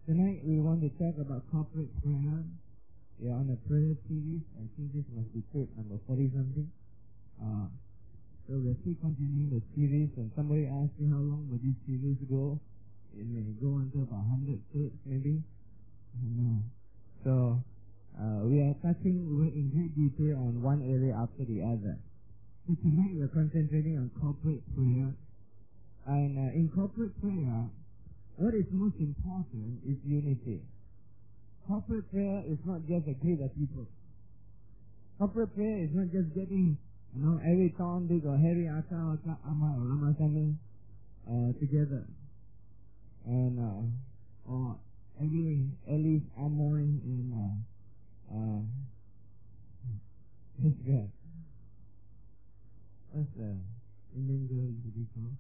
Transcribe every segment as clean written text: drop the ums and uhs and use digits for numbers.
Tonight we want to talk about corporate prayer. We are on a prayer series. I think this must be tape number 40 something. So we're still continuing the series, and somebody asked me how long will this series go. It may go until about 100 tapes maybe. I don't know. So we are in great detail on one area after the other. So tonight we're concentrating on corporate prayer. And in corporate prayer, what is most important is unity. Corporate prayer is not just a group of people. Corporate prayer is not just getting, every Tom, Dick, or Harry, Aka, Ama, or Ramasamy together. And, or every Ellis, Amoy, and, this guy. What's the Indian girl to be called?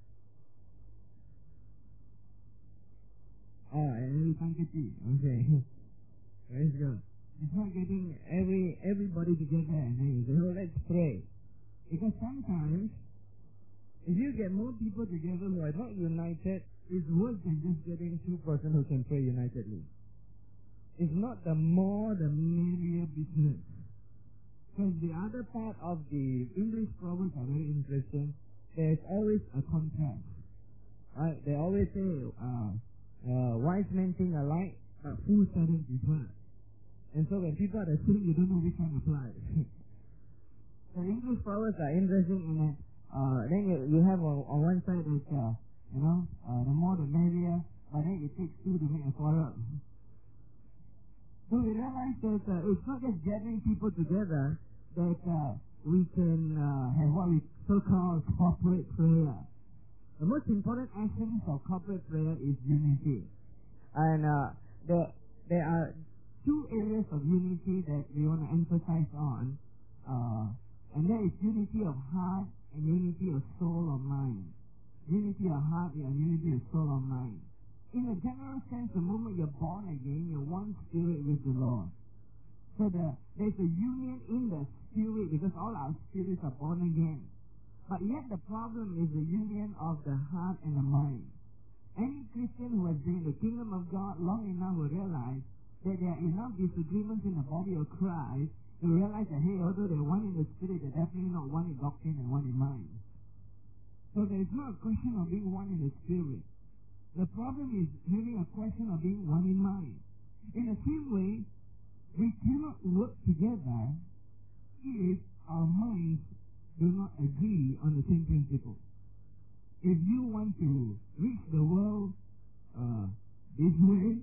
Every Pankati. Okay. Praise God. It's not getting everybody together and then you say, oh, let's pray. Because sometimes, if you get more people together who are not united, it's worse than just getting two persons who can pray unitedly. It's not the more, the merrier business. Because the other part of the English proverbs are very interesting. There's always a contrast. Right? They always say, wise men think alike, but fools seldom differ. And so when people are saying, you don't know which one applies. The English proverbs are interesting in that then you have on one side is, the more the merrier, but then it takes two to make a quarrel. So we realize that it's not just gathering people together that we can have what we so-called corporate prayer. The most important essence of corporate prayer is unity. And there are two areas of unity that we want to emphasize on. And that is unity of heart and unity of soul or mind. Unity of heart and unity of soul or mind. In a general sense, the moment you're born again, you're one spirit with the Lord. So there's a union in the spirit because all our spirits are born again. But yet the problem is the union of the heart and the mind. Any Christian who has been in the kingdom of God long enough will realize that there are enough disagreements in the body of Christ to realize that, hey, although they're one in the spirit, they're definitely not one in doctrine and one in mind. So there is not a question of being one in the spirit. The problem is having a question of being one in mind. In the same way, we cannot work together if our minds do not agree on the same principle. If you want to reach the world this way,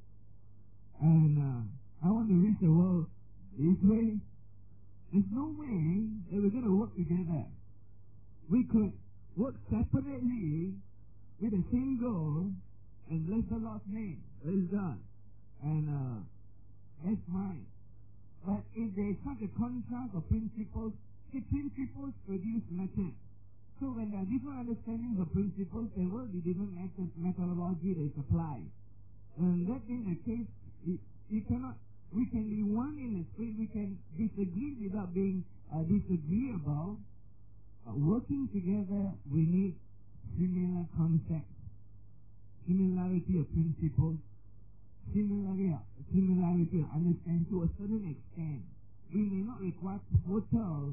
and I want to reach the world this way, there's no way that we're going to work together. We could work separately with the same goal and bless the Lord's name. Praise God. And that's fine. But if there is such a contrast of principles, the principles produce methods. So when there are different understandings of principles, there will be different methodology that is applied. And that being the case, we can be one in the spirit, we can disagree without being disagreeable. Working together, we need similar concepts, similarity of principles, similarity of understanding to a certain extent. We may not require total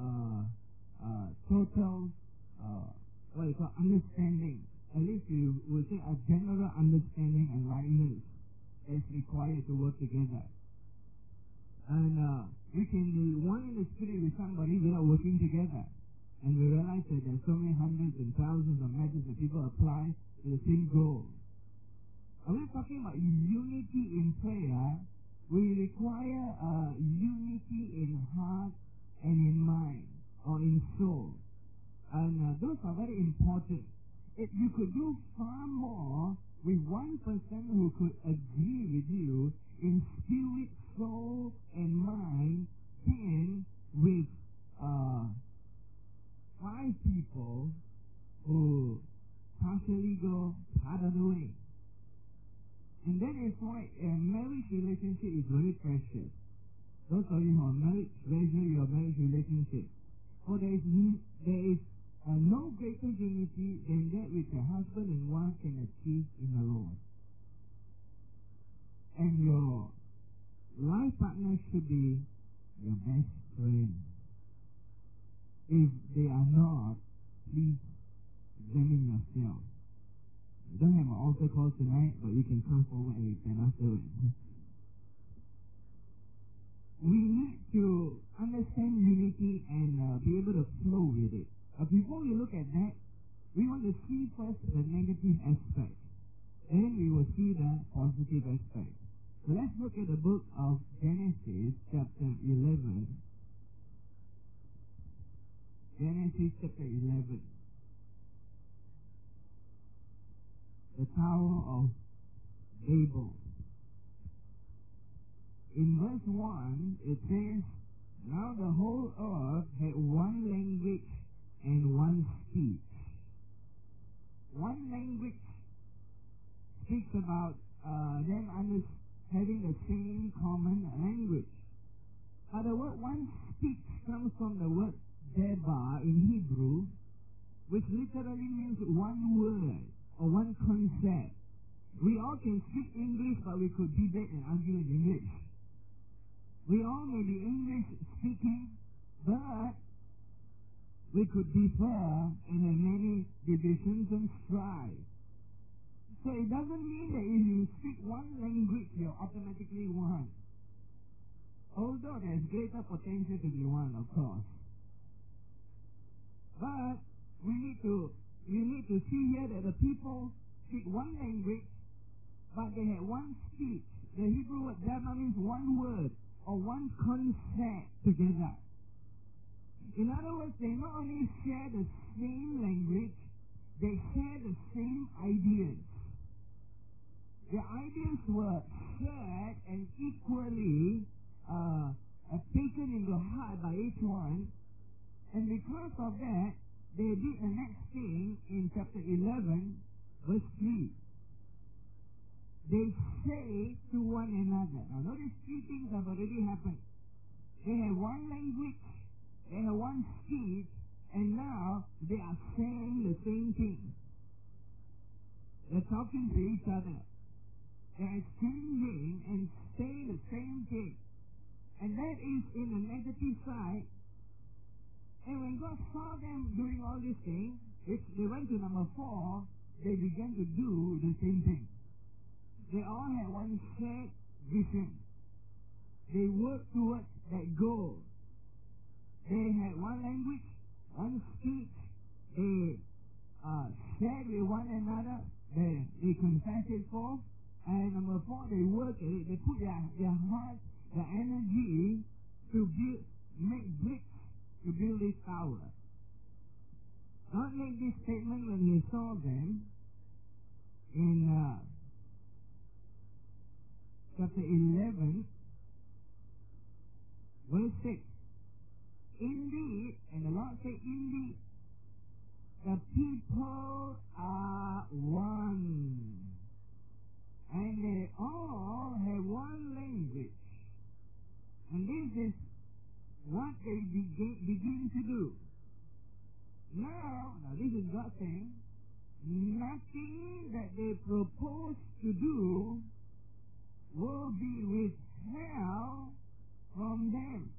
understanding. At least we will say a general understanding and likeness is required to work together. And we can be one in the spirit with somebody without working together. And we realize that there are so many hundreds and thousands of methods that people apply to the same goal. When we're talking about unity in prayer, we require unity in heart and in mind, or in soul. And those are very important. If you could do far more with one person who could agree with you in spirit, soul, and mind than with 5 people who partially go part of the way. And that is why a marriage relationship is very precious. Those of you who are married, treasure your marriage relationship. For there is no greater unity than that which a husband and wife can achieve in the Lord. should be your best friend. If they are not, please examine yourself. We don't have an altar call tonight, but you can come forward and repent afterwards. We need to understand unity and be able to flow with it. But before we look at that, we want to see first the negative aspect. Then we will see the positive aspect. So let's look at the book of Genesis chapter 11. Genesis chapter 11. The Tower of Babel. In verse 1, it says, now the whole earth had one language and one speech. One language speaks about them having the same common language. But the word one speech comes from the word deba in Hebrew, which literally means one word or one concept. We all can speak English, but we could debate and argue in English. We all may be English speaking, but we could differ in many divisions and strife. So it doesn't mean that if you speak one language, you're automatically one. Although there's greater potential to be one, of course. But we need to see here that the people speak one language, but they had one speech. The Hebrew word deba means one word or one concept together. In other words, they not only share the same language, they share the same ideas. The ideas were shared and equally taken into heart by each one, and because of that, they did the next thing in chapter 11, verse 3. They say to one another. Now notice three things have already happened. They have one language, they have one speech, and now they are saying the same thing. They're talking to each other. They're exchanging and saying the same thing. And that is in the negative side. And when God saw them doing all these things, which they went to number 4, they began to do the same thing. They all had one shared vision. They worked towards that goal. They had one language, one speech. They shared with one another. They confessed it forth. And number 4, they worked at it. They put their heart, their energy to make bricks to build this tower. God made this statement when He saw them in chapter 11, verse 6. Indeed, and the Lord said, indeed, the people are one, and they all have one language. And this is what they begin to do. Now this is God saying, nothing that they propose to do will be withheld from them.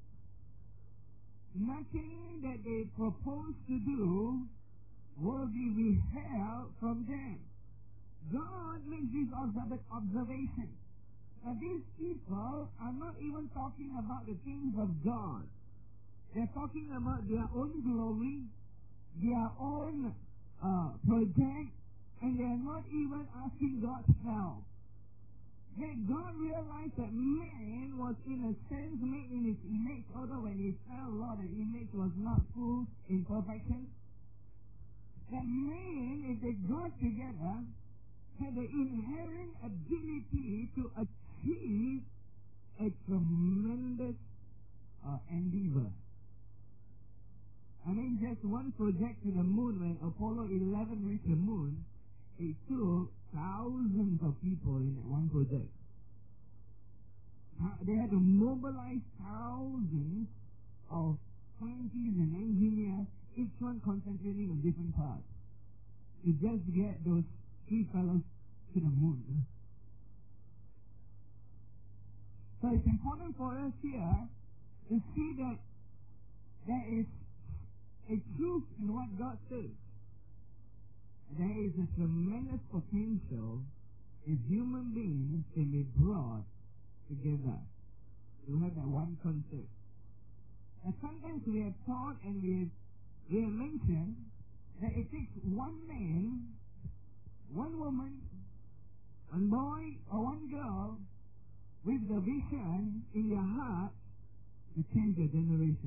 Nothing that they propose to do will be withheld from them. God makes this observation. Now these people are not even talking about the things of God. They're talking about their own glory, their own project, and they're not even asking God's help. Yet God realized that man was in a sense made in His image, although when He fell, Lord, the image was not full in perfection. That man, if they got together, had the inherent ability to achieve a tremendous endeavor. I mean, just one project to the moon, when Apollo 11 reached the moon, it took thousands of people in that one project. They had to mobilize thousands of scientists and engineers, each one concentrating on different parts, to just get those 3 fellows to the moon. So So it's important for us here to see that there is a truth in what God says. There is a tremendous potential if human beings can be brought together to have that one concept. And sometimes we have taught and we have mentioned that it takes one man, one woman, one boy or one girl with the vision in their heart to change their generation.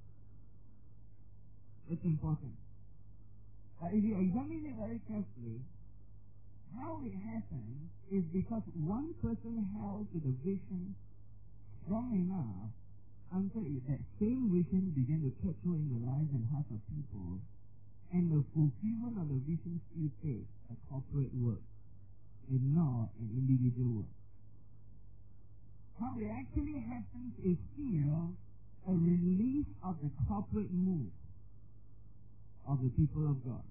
It's important. But if you examine it very carefully, how it happens is because one person held to the vision strong enough until that same vision began to catch hold in the lives and hearts of people, and the fulfillment of the vision still takes a corporate work and not an individual work. How it actually happens is still a release of the corporate move of the people of God.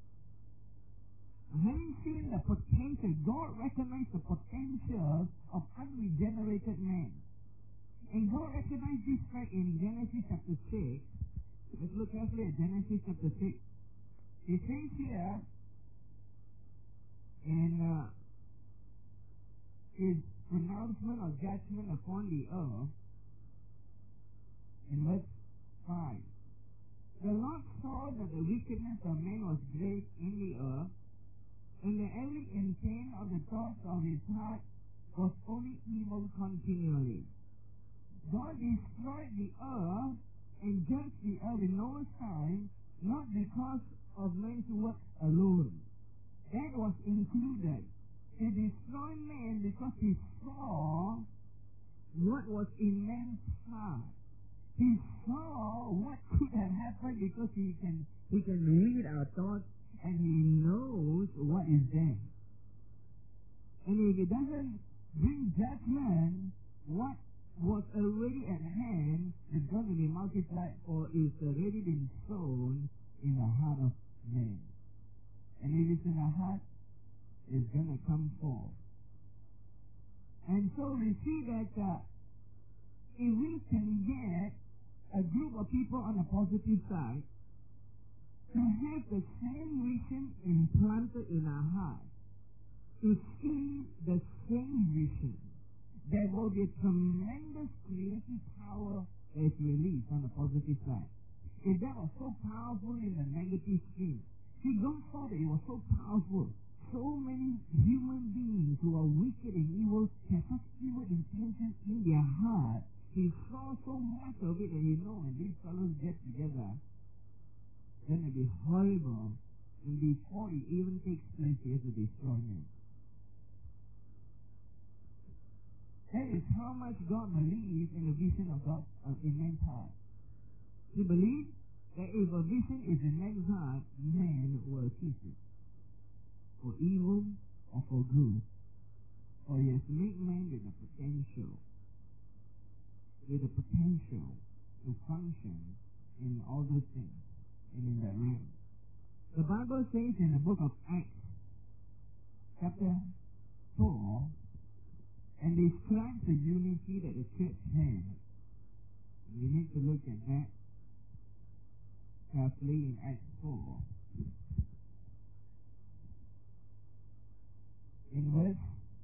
Having seen the potential, God recognized the potential of unregenerated man. And God recognized this fact in Genesis chapter 6. Let's look carefully at Genesis chapter 6. It says here in his pronouncement of judgment upon the earth, in verse 5. The Lord saw that the wickedness of man was great in the earth, and that every intent of the thoughts of his heart was only evil continually. God destroyed the earth and judged the earth in Noah's time, not because of man's work alone. That was included. He destroyed man because he saw what was in man's heart. He saw what could have happened because he can read our thoughts and he knows what is there. And if it doesn't bring judgment, what was already at hand is going to be multiplied or is already been sown in the heart of man. And if it's in the heart, it's going to come forth. And so we see that if we can get a group of people on the positive side to have the same vision implanted in our heart, to see the same vision, there will be tremendous creative power that is released on the positive side. If that was so powerful in the negative stream, see, God saw that it was so powerful. So many human beings who are wicked and evil have such evil intentions in their heart. He saw so much of it, and he knows when these fellows get together, then it'll be horrible. And before it even takes place, he has to destroy them. That is how much God believes in the vision of God in man's heart. He believes that if a vision is in man's heart, man will achieve it. For evil or for good. For he has made man with the potential to function in all those things and in that realm. The Bible says in the book of Acts, chapter 4, and describes the unity that the church has. We need to look at that carefully in Acts 4. In verse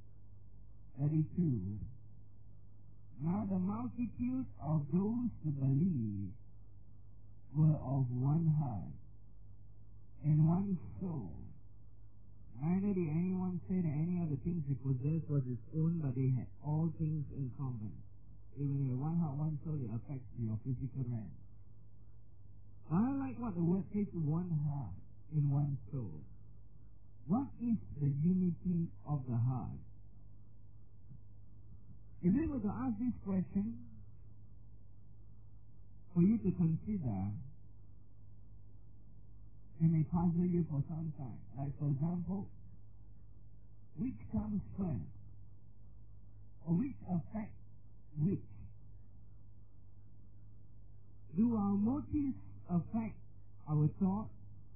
32, now the multitude of those who believed were of one heart and one soul. Neither did anyone say that any of the things he possessed was his own, but they had all things in common. Even in one heart, one soul, it affects your physical realm. I like what the word says, one heart in one soul. What is the unity of the heart? If we were to ask this question for you to consider, it may puzzle you for some time. Like, for example, which comes first? Or which affects which? Do our motives affect our thought?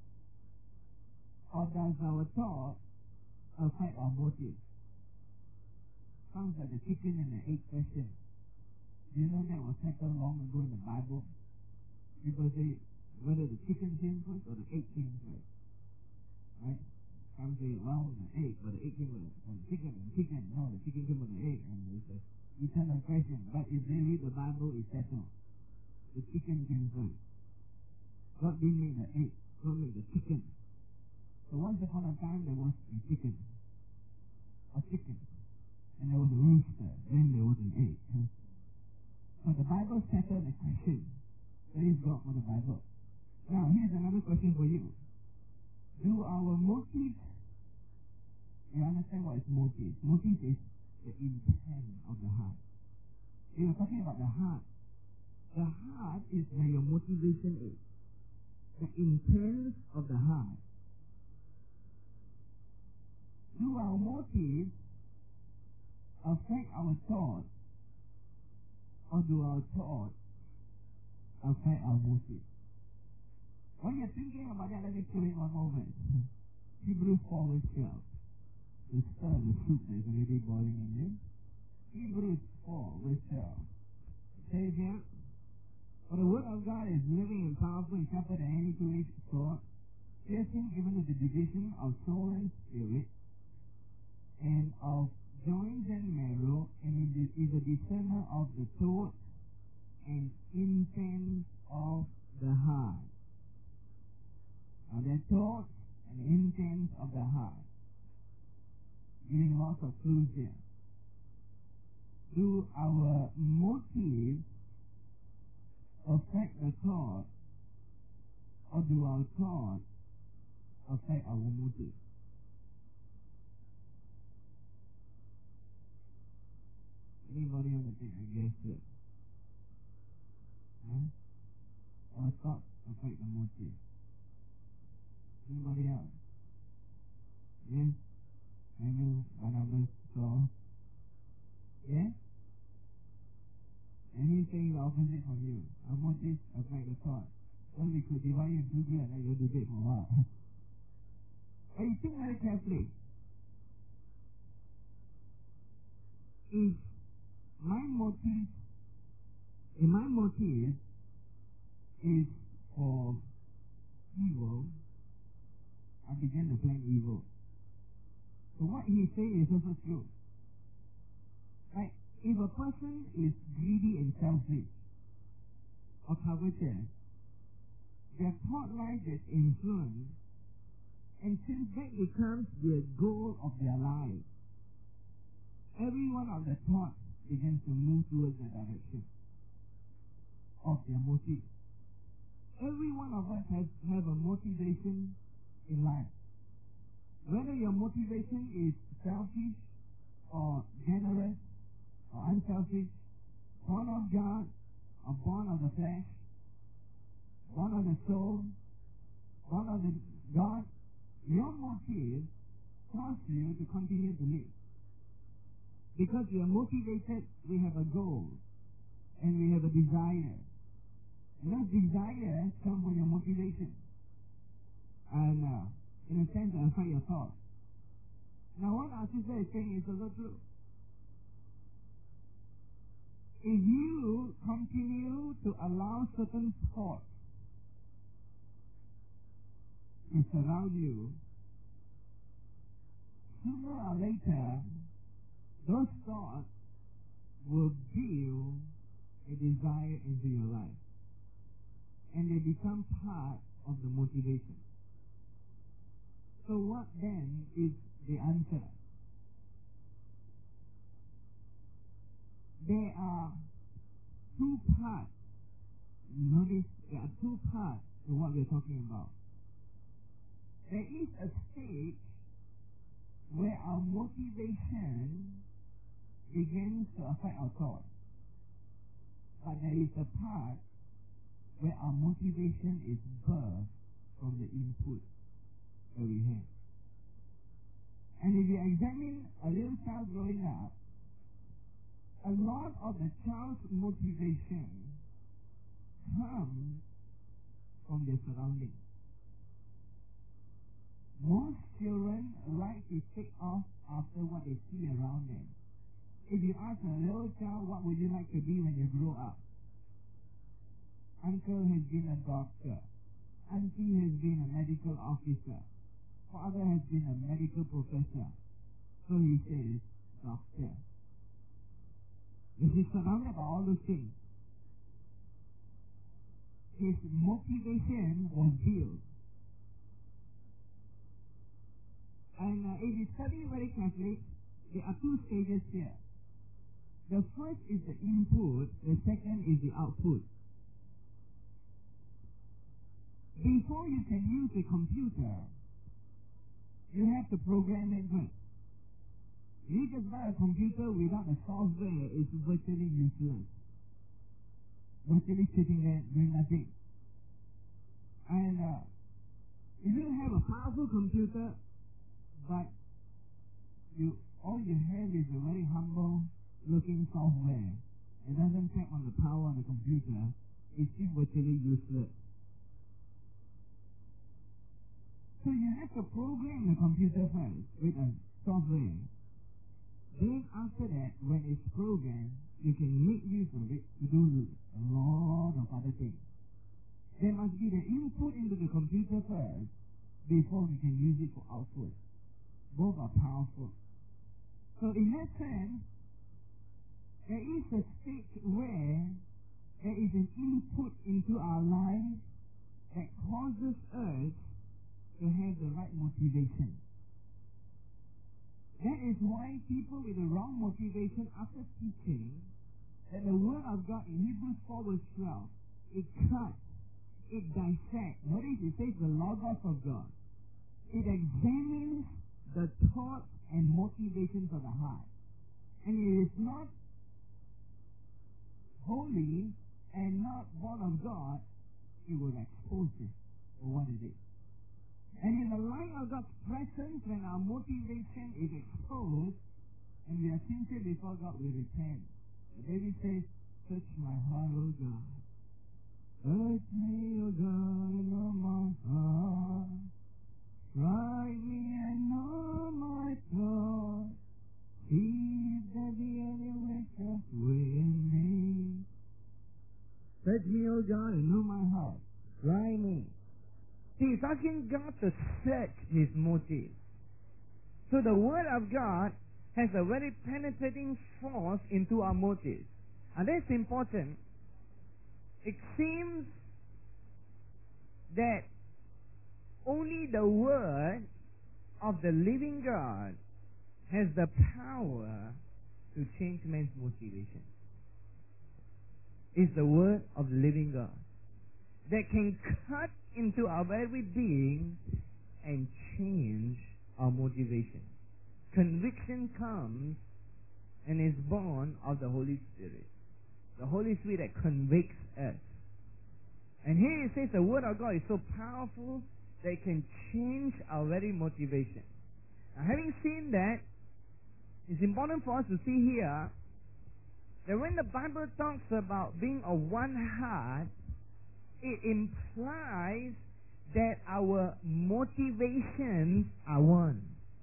Or does our thought affect our motives? Sounds like the chicken and the egg question. Do you know that was settled long ago in the Bible? People say whether the chicken came first or the egg came first. Right? Some say, well, the egg, but the egg came from the chicken, and chicken, no, the chicken came from the egg, and it's an eternal question. But if they read the Bible, it's settled. The chicken came first. God didn't make the egg, God made the chicken. So once upon a time, there was a chicken. And there was a rooster, then there was an egg. So the Bible settled the question. Praise God for the Bible. Now, here's another question for you. Do our motives, you understand what is motive? Motive is the intent of the heart. We are talking about the heart. The heart is where your motivation is. The intent of the heart. Do our motives affect our thoughts, or do our thoughts affect our motives? When you're thinking about that, let me put in one moment. Hebrews 4 verse 12. To stir the soup that is already boiling in you. Hebrews 4 verse 12. It says here, for the word of God is living and powerful and sharper than any two-edged sword, piercing even to the division of soul and spirit, and of joints and marrow, and it is a discerner of the thoughts and intents of the heart. Now, the thoughts and intents of the heart. Giving lots of clues here. Do our motives affect the thought, or do our thoughts affect our motives? Anybody on the thing? I guess it. Our thoughts affect the motive. Anybody else? Yes? Maybe Barnabas saw. Yes? Anything the opposite from you. Our motives affect the thought. Well, we could divide you into two and let you debate for a while. But you think very carefully. If my motive is for evil, I begin to plan evil. So what he says is also true. Like, if a person is greedy and selfish, or covetous, their thought life is influenced, and since that becomes the goal of their life, every one of the thoughts begins to move towards the direction of their motive. Every one of us have a motivation in life. Whether your motivation is selfish or generous or unselfish, born of God or born of the flesh, born of the soul, born of the God, your motive causes you to continue to live. Because we are motivated, we have a goal, and we have a desire. And that desire comes from your motivation. And in a sense, it affects your thoughts. Now, what our sister is saying is also true. If you continue to allow certain thoughts to surround you, sooner or later, those thoughts will build a desire into your life. And they become part of the motivation. So what then is the answer? There are two parts. Notice there are two parts to what we're talking about. There is a stage where our motivation begins to affect our thoughts. But there is a part where our motivation is birthed from the input that we have. And if you examine a little child growing up, a lot of the child's motivation comes from their surroundings. Most children like to take off after what they see around them. If you ask a little child, what would you like to be when you grow up? Uncle has been a doctor. Auntie has been a medical officer. Father has been a medical professor. So he says, doctor. If he's surrounded by all those things, his motivation was built. And if you study very carefully, there are two stages here. The first is the input, the second is the output. Before you can use a computer, you have to program it first. You just buy a computer without the software, it's virtually useless. Virtually sitting there doing nothing. And if you have a powerful computer, but all you have is a very humble looking software, it doesn't tap on the power of the computer, it's still virtually useless. So you have to program the computer first with a software. Then after that, when it's programmed, you can make use of it to do a lot of other things. There must be the input into the computer first before we can use it for output. Both are powerful. So in that sense, there is a stage where there is an input into our lives that causes us to have the right motivation. That is why people with the wrong motivation after teaching that the Word of God in Hebrews 4 verse 12, it cuts, it dissects. Notice it says the Logos of God. It examines the thoughts and motivations of the heart. And it is not holy and not born of God, it will expose it for what it is. And in the light of God's presence, when our motivation is exposed, and we are sincere before God, we repent. David says, search my heart, O God. Search me, O God, and know my heart. Try me and know my thoughts. See if there be any wicked way in me. Search me, O God, and know my heart. Try me. See, he's asking God to search his motives. So the Word of God has a very penetrating force into our motives. And that's important. It seems that only the Word of the living God has the power to change man's motivation. It's the Word of the living God that can cut into our very being and change our motivation. Conviction comes and is born of the Holy Spirit. The Holy Spirit that convicts us. And here it says the Word of God is so powerful that it can change our very motivation. Now, having seen that, it's important for us to see here that when the Bible talks about being of one heart, it implies that our motivations are one.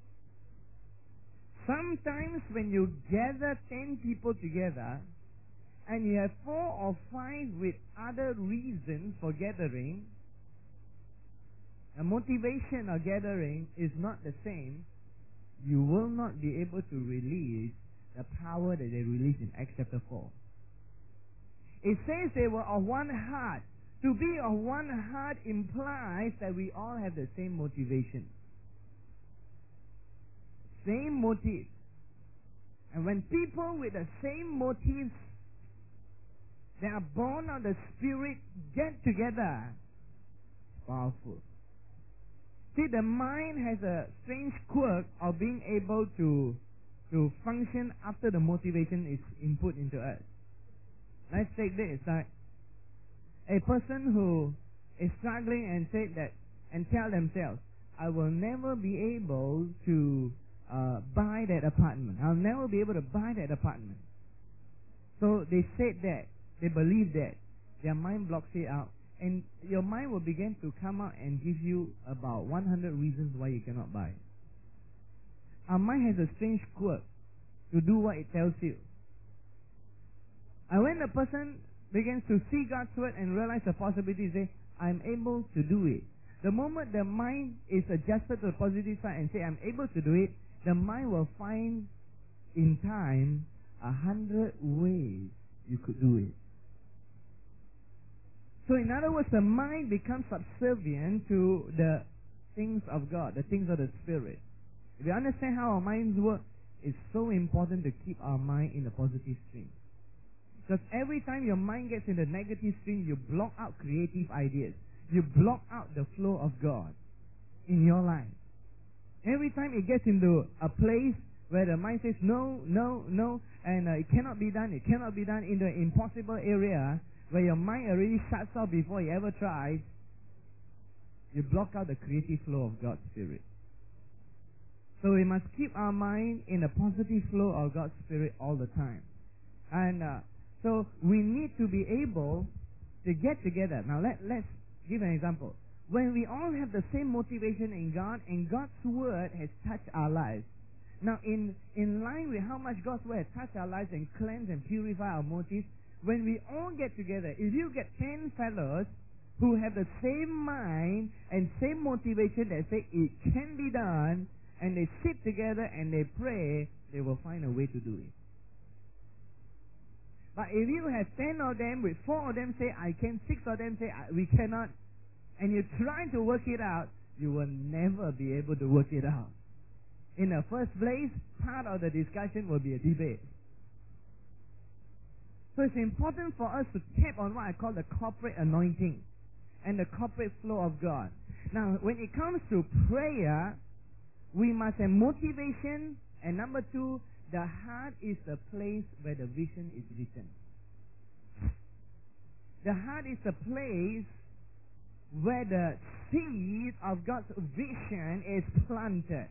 Sometimes when you gather 10 people together and you have 4 or 5 with other reasons for gathering, a motivation of gathering is not the same, you will not be able to release the power that they released in Acts chapter 4. It says they were of one heart. To be of one heart implies that we all have the same motivation. Same motive. And when people with the same motives that are born of the Spirit get together, it's powerful. See, the mind has a strange quirk of being able to function after the motivation is input into us. Let's take this, like a person who is struggling and said that and tell themselves, I will never be able to buy that apartment. I'll never be able to buy that apartment. So they said that, they believe that, their mind blocks it out, and your mind will begin to come out and give you about 100 reasons why you cannot buy. Our mind has a strange quirk to do what it tells you. And when the person begins to see God's word and realize the possibility, say, I'm able to do it. The moment the mind is adjusted to the positive side and say, I'm able to do it, the mind will find in time 100 ways you could do it. So in other words, the mind becomes subservient to the things of God, the things of the Spirit. If you understand how our minds work, it's so important to keep our mind in the positive stream. Because every time your mind gets in the negative stream, you block out creative ideas. You block out the flow of God in your life. Every time it gets into a place where the mind says no, no, no, and it cannot be done in the impossible area, where your mind already shuts off before you ever try, you block out the creative flow of God's Spirit. So we must keep our mind in a positive flow of God's Spirit all the time. And so we need to be able to get together. Now let's give an example. When we all have the same motivation in God, and God's Word has touched our lives. Now in line with how much God's Word has touched our lives and cleansed and purified our motives, when we all get together, if you get 10 fellows who have the same mind and same motivation that say it can be done, and they sit together and they pray, they will find a way to do it. But if you have 10 of them, with 4 of them say I can, 6 of them say we cannot, and you try to work it out, you will never be able to work it out. In the first place, part of the discussion will be a debate. So it's important for us to tap on what I call the corporate anointing and the corporate flow of God. Now, when it comes to prayer, we must have motivation, and number 2, the heart is the place where the vision is written. The heart is the place where the seed of God's vision is planted.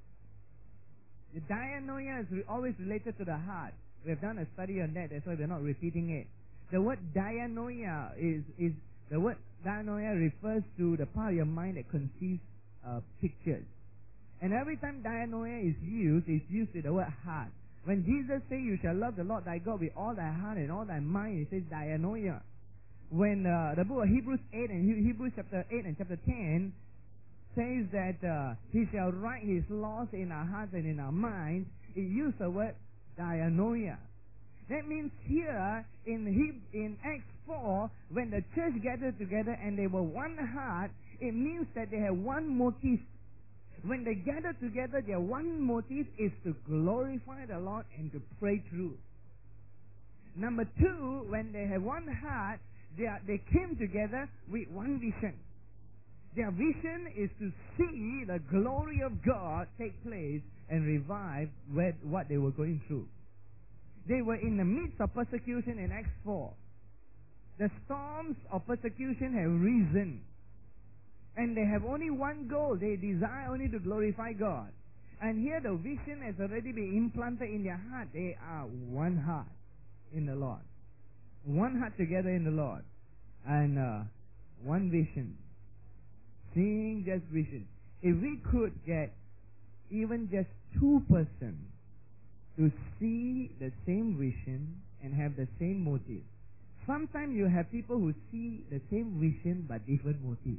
The dianoia is always related to the heart. We have done a study on that, that's why we're not repeating it. The word dianoia the word dianoia refers to the part of your mind that conceives pictures. And every time dianoia is used, it's used with the word heart. When Jesus says you shall love the Lord thy God with all thy heart and all thy mind, it says dianoia. When the book of Hebrews 8 and Hebrews chapter 8 and chapter 10 says that he shall write his laws in our hearts and in our minds, it uses the word dianoia. That means here in Acts 4, when the church gathered together and they were one heart, it means that they had one motive. When they gather together, their one motive is to glorify the Lord and to pray through. Number 2, when they have one heart, they came together with one vision. Their vision is to see the glory of God take place and revive what they were going through. They were in the midst of persecution in Acts 4. The storms of persecution have risen. And they have only one goal. They desire only to glorify God. And here the vision has already been implanted in their heart. They are one heart in the Lord. One heart together in the Lord. And one vision. Seeing just vision. If we could get even just 2 persons to see the same vision and have the same motive. Sometimes you have people who see the same vision but different motives.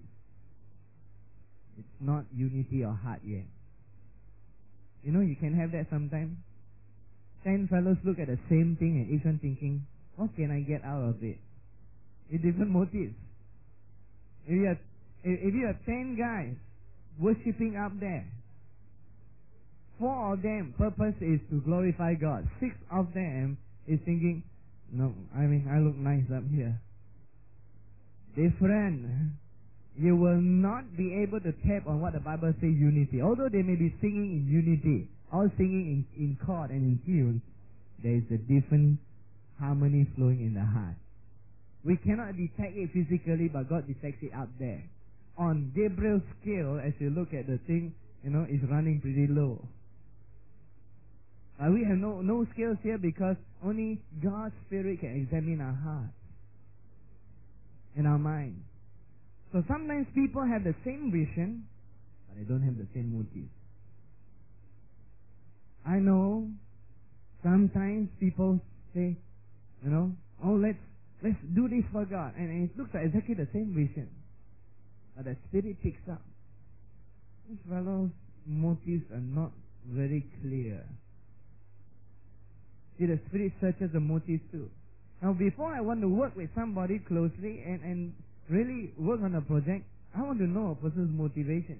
It's not unity of heart yet. You know, you can have that sometimes. 10 fellows look at the same thing and each one thinking, what can I get out of it? With different motives. If you have 10 guys worshipping up there, 4 of them purpose is to glorify God. 6 of them is thinking, no, I look nice up here. Different. You will not be able to tap on what the Bible says unity. Although they may be singing in unity, all singing in chord and in tune, there is a different harmony flowing in the heart. We cannot detect it physically, but God detects it up there. On Gabriel's scale, as you look at the thing, it's running pretty low. We have no scales here because only God's Spirit can examine our hearts and our mind. So sometimes people have the same vision, but they don't have the same motive. I know Sometimes people say, oh, let's do this for God. And it looks like exactly the same vision. But the Spirit picks up. This fellow's motives are not very clear. See, the Spirit searches the motives too. Now, before I want to work with somebody closely and really work on a project, I want to know a person's motivation.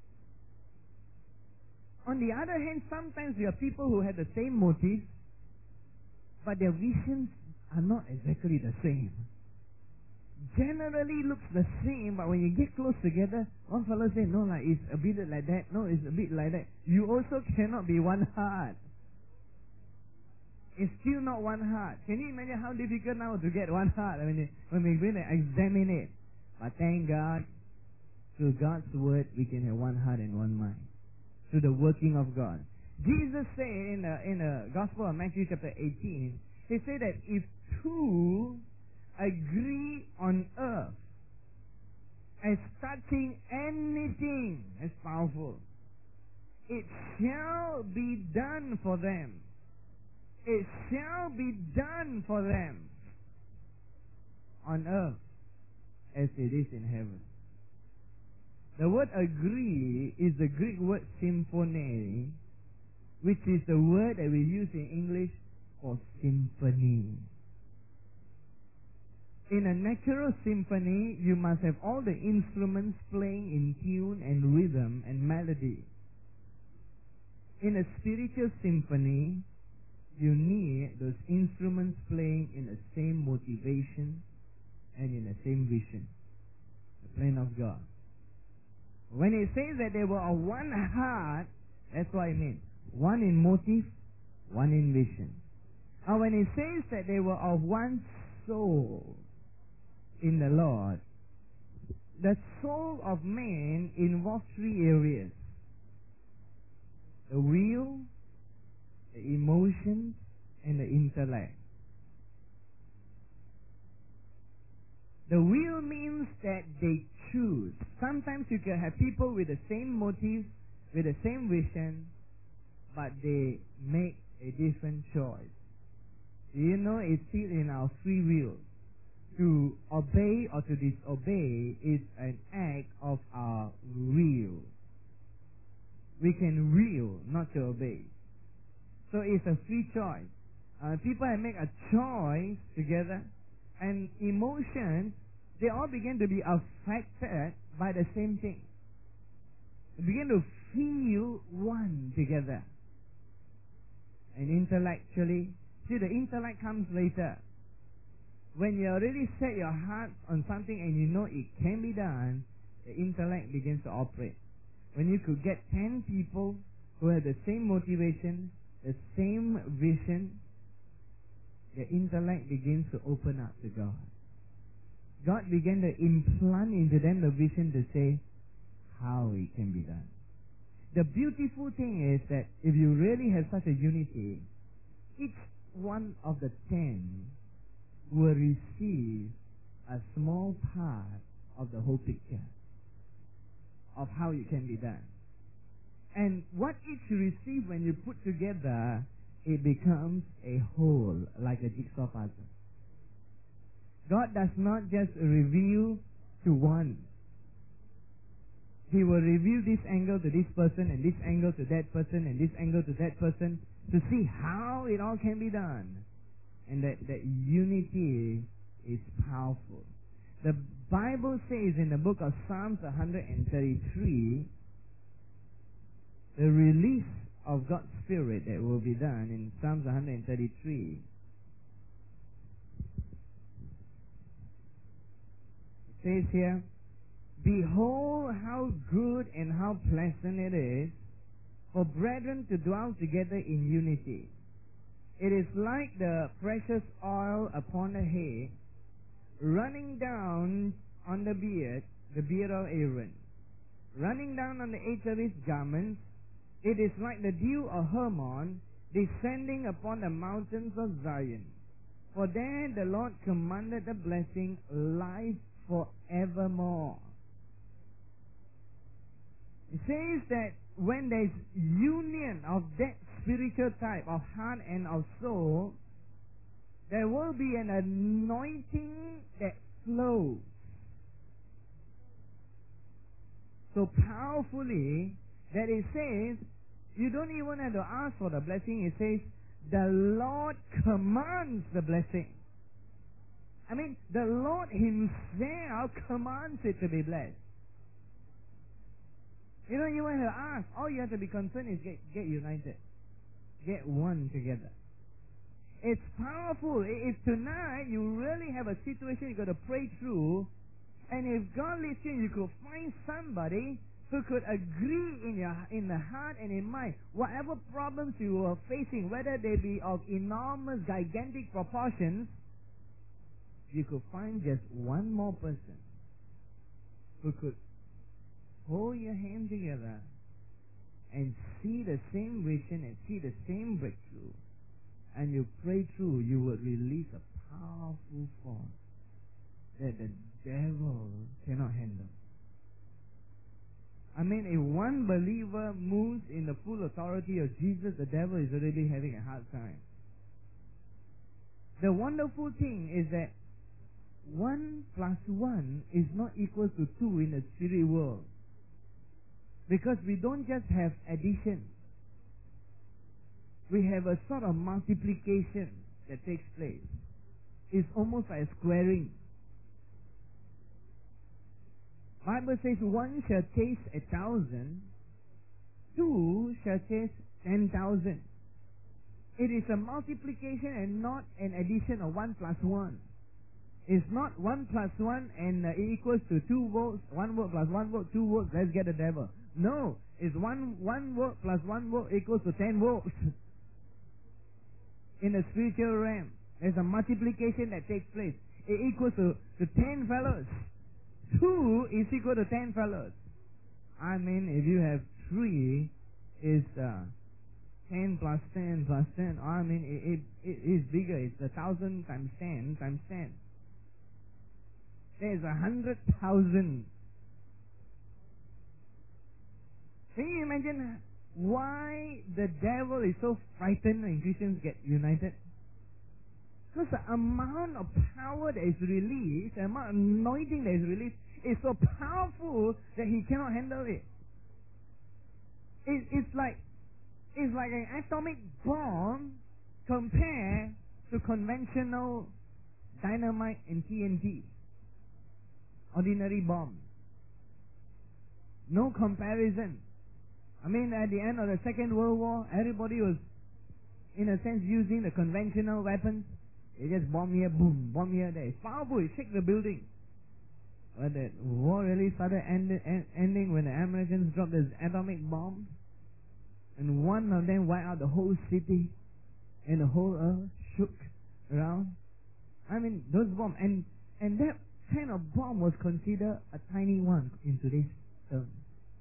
On the other hand, sometimes we have people who have the same motives, but their visions are not exactly the same. Generally looks the same, but when you get close together, one fellow says, no, like it's a bit like that, no, it's a bit like that. You also cannot be one heart. It's still not one heart. Can you imagine how difficult now to get one heart when we going to examine it? But thank God, through God's word, we can have one heart and one mind. Through the working of God. Jesus said in the Gospel of Matthew chapter 18, he said that if two agree on earth as touching anything, that's powerful, it shall be done for them. It shall be done for them on earth as it is in heaven. The word agree is the Greek word symphony, which is the word that we use in English for symphony. In a natural symphony, you must have all the instruments playing in tune and rhythm and melody. In a spiritual symphony, you need those instruments playing in the same motivation and in the same vision, the plan of God. When it says that they were of one heart, that's what it means. One in motive, one in vision. And when it says that they were of one soul in the Lord, the soul of man involves three areas. The will, the emotions, and the intellect. The will means that they choose. Sometimes you can have people with the same motives, with the same vision, but they make a different choice. You know, it's still in our free will. To obey or to disobey is an act of our will. We can will not to obey. So it's a free choice. People make a choice together, and emotions, they all begin to be affected by the same thing. They begin to feel one together. And intellectually, see, the intellect comes later. When you already set your heart on something and you know it can be done, the intellect begins to operate. When you could get 10 people who have the same motivation, the same vision, the intellect begins to open up to God. God began to implant into them the vision to say how it can be done. The beautiful thing is that if you really have such a unity, each one of the 10 will receive a small part of the whole picture of how it can be done. And what each receive when you put together, it becomes a whole, like a jigsaw puzzle. God does not just reveal to one. He will reveal this angle to this person and this angle to that person and this angle to that person to see how it all can be done. And that unity is powerful. The Bible says in the book of Psalms 133, the release of God's Spirit that will be done in Psalms 133. It says here, behold how good and how pleasant it is for brethren to dwell together in unity. It is like the precious oil upon the head, running down on the beard of Aaron, running down on the edge of his garments. It is like the dew of Hermon, descending upon the mountains of Zion. For there the Lord commanded the blessing, life forevermore. It says that when there's union of that spiritual type of heart and of soul, there will be an anointing that flows so powerfully that it says, you don't even have to ask for the blessing. It says, the Lord commands the blessing. I mean, the Lord Himself commands it to be blessed. You don't even have to ask. All you have to be concerned is get united. Get one together. It's powerful. If tonight you really have a situation you got to pray through, and if God leads you, you could find somebody who could agree in the heart and in mind, whatever problems you are facing, whether they be of enormous, gigantic proportions, you could find just one more person who could hold your hand together and see the same vision and see the same breakthrough, and you pray through, you would release a powerful force that the devil cannot handle. I mean, if one believer moves in the full authority of Jesus, the devil is already having a hard time. The wonderful thing is that 1 plus 1 is not equal to 2 in the spirit world. Because we don't just have addition. We have a sort of multiplication that takes place. It's almost like squaring. Bible says 1 shall chase 1,000, 2 shall chase 10,000. It is a multiplication and not an addition of 1 plus 1. It's not 1 plus 1 and it equals to 2 volts, 1 volt plus 1 volt, 2 volts, let's get the devil. No, it's 1 volt plus 1 volt equals to 10 volts. In the spiritual realm, there's a multiplication that takes place. It equals to 10 fellows. 2 is equal to 10 fellows. I mean, if you have 3, it's 10 plus 10 plus 10. I mean, it is bigger. It's 1,000 times 10 times 10. There's 100,000. Can you imagine why the devil is so frightened when Christians get united? Because the amount of power that is released, the amount of anointing that is released, is so powerful that he cannot handle it. It's like an atomic bomb compared to conventional dynamite and TNT. Ordinary bomb. No comparison. I mean, at the end of the Second World War, everybody was, in a sense, using the conventional weapons. They just bomb here, boom, bomb here, there. It's powerful, it shakes the building. But the war really started ending when the Americans dropped those atomic bombs. And one of them wiped out the whole city. And the whole earth shook around. I mean, those bombs. And that kind of bomb was considered a tiny one in today's terms.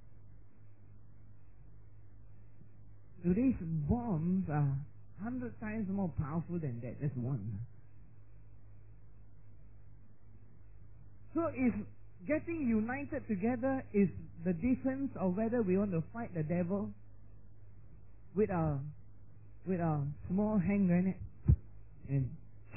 Today's bombs are 100 times more powerful than that. That's one. So if getting united together is the difference of whether we want to fight the devil with our small hand grenade and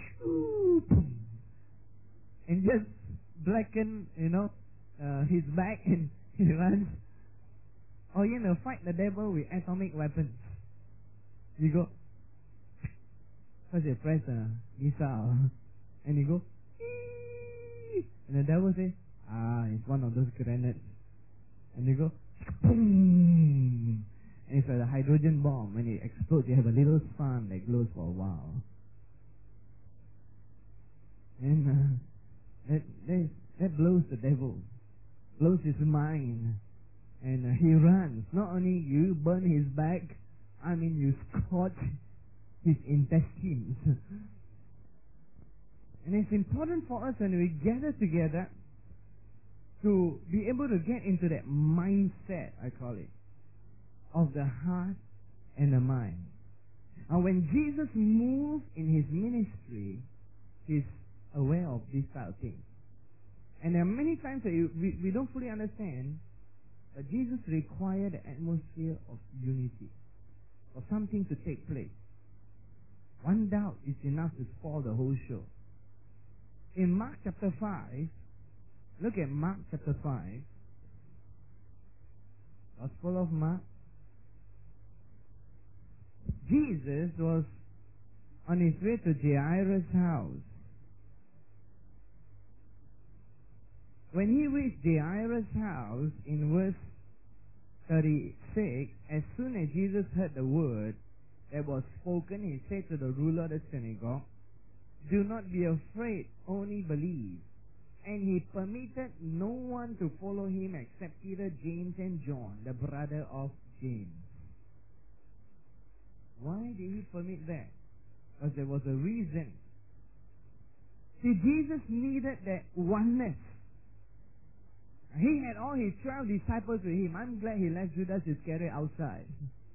just blacken, his back and he runs, or you know, fight the devil with atomic weapons. You go, first you press a missile, and you go, and the devil says, it's one of those grenades. And you go, boom, and it's like a hydrogen bomb. When it explodes, you have a little sun that glows for a while. And that blows the devil, blows his mind. And he runs. Not only you burn his back, I mean you scorch his intestines. And it's important for us when we gather together to be able to get into that mindset, I call it, of the heart and the mind. And when Jesus moves in his ministry, he's aware of these type of things. And there are many times that we don't fully understand. But Jesus required an atmosphere of unity. for something to take place. One doubt is enough to spoil the whole show. In Mark chapter 5, look at Mark chapter 5, Gospel of Mark. Jesus was on his way to Jairus' house. When he reached Jairus' house, in verse 36, as soon as Jesus heard the word that was spoken, he said to the ruler of the synagogue, "Do not be afraid, only believe." And he permitted no one to follow him except Peter, James, and John, the brother of James. Why did he permit that? Because there was a reason. See, Jesus needed that oneness. He had all his 12 disciples with him. I'm glad he left Judas Iscariot outside.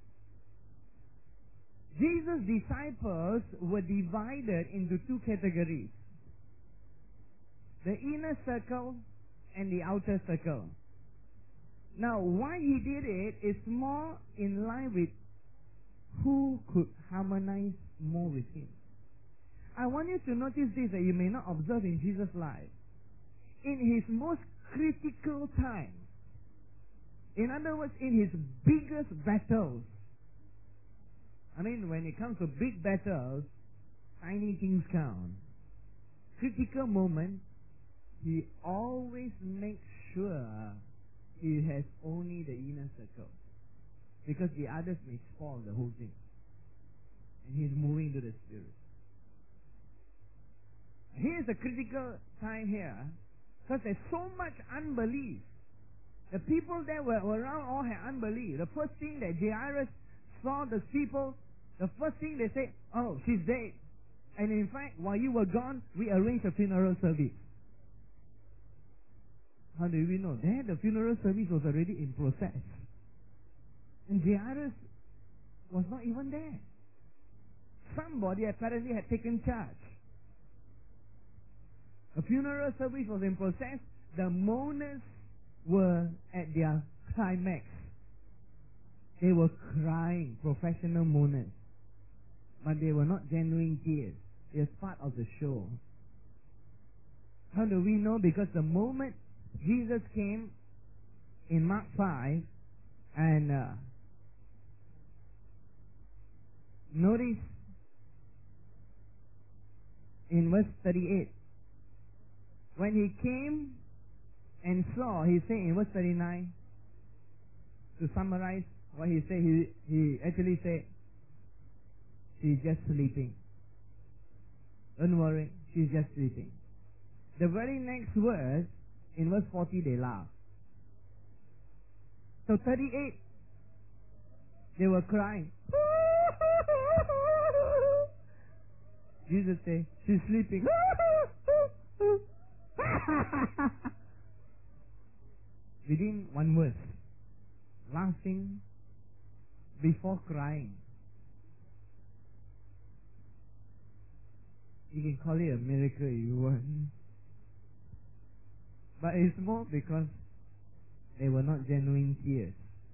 Jesus' disciples were divided into two categories: the inner circle and the outer circle. Now, why he did it is more in line with who could harmonize more with him. I want you to notice this that you may not observe in Jesus' life. In his most critical time, in other words, in his biggest battles, I mean, when it comes to big battles, tiny things count. Critical moment, he always makes sure he has only the inner circle, because the others may spoil the whole thing. And he's moving to the Spirit. Here's a critical time here, because there's so much unbelief. The people that were around all had unbelief. The first thing that Jairus saw the people, the first thing they said, "Oh, she's dead." And in fact, while you were gone, we arranged a funeral service. How do we know? There, the funeral service was already in process. And Jairus was not even there. Somebody apparently had taken charge. A funeral service was in process. The mourners were at their climax. They were crying, professional mourners. But they were not genuine tears. It was part of the show. How do we know? Because the moment Jesus came in Mark 5, and notice in verse 38, when he came and saw, he said in verse 39, to summarize what he said, he actually said, "She's just sleeping. Don't worry, she's just sleeping." The very next verse, in verse 40, they laugh. So 38, they were crying. Jesus said, "She's sleeping." Within one verse, laughing before crying. You can call it a miracle if you want. But it's more because they were not genuine tears.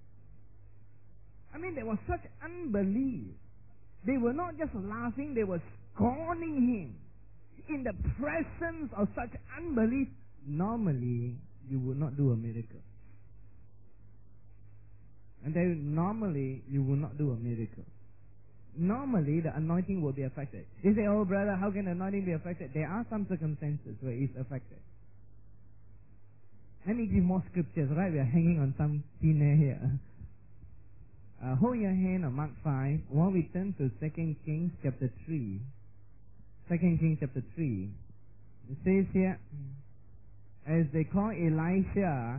I mean, there was such unbelief. They were not just laughing, they were scorning him. In the presence of such unbelief, normally you would not do a miracle. And then normally you would not do a miracle. Normally the anointing will be affected. You say, "Oh brother, how can the anointing be affected?" There are some circumstances where it's affected. Let me give more scriptures, right? We are hanging on some thin air here. Hold your hand on Mark 5 while we turn to 2 Kings chapter 3. 2 Kings chapter 3. It says here, as they call Elisha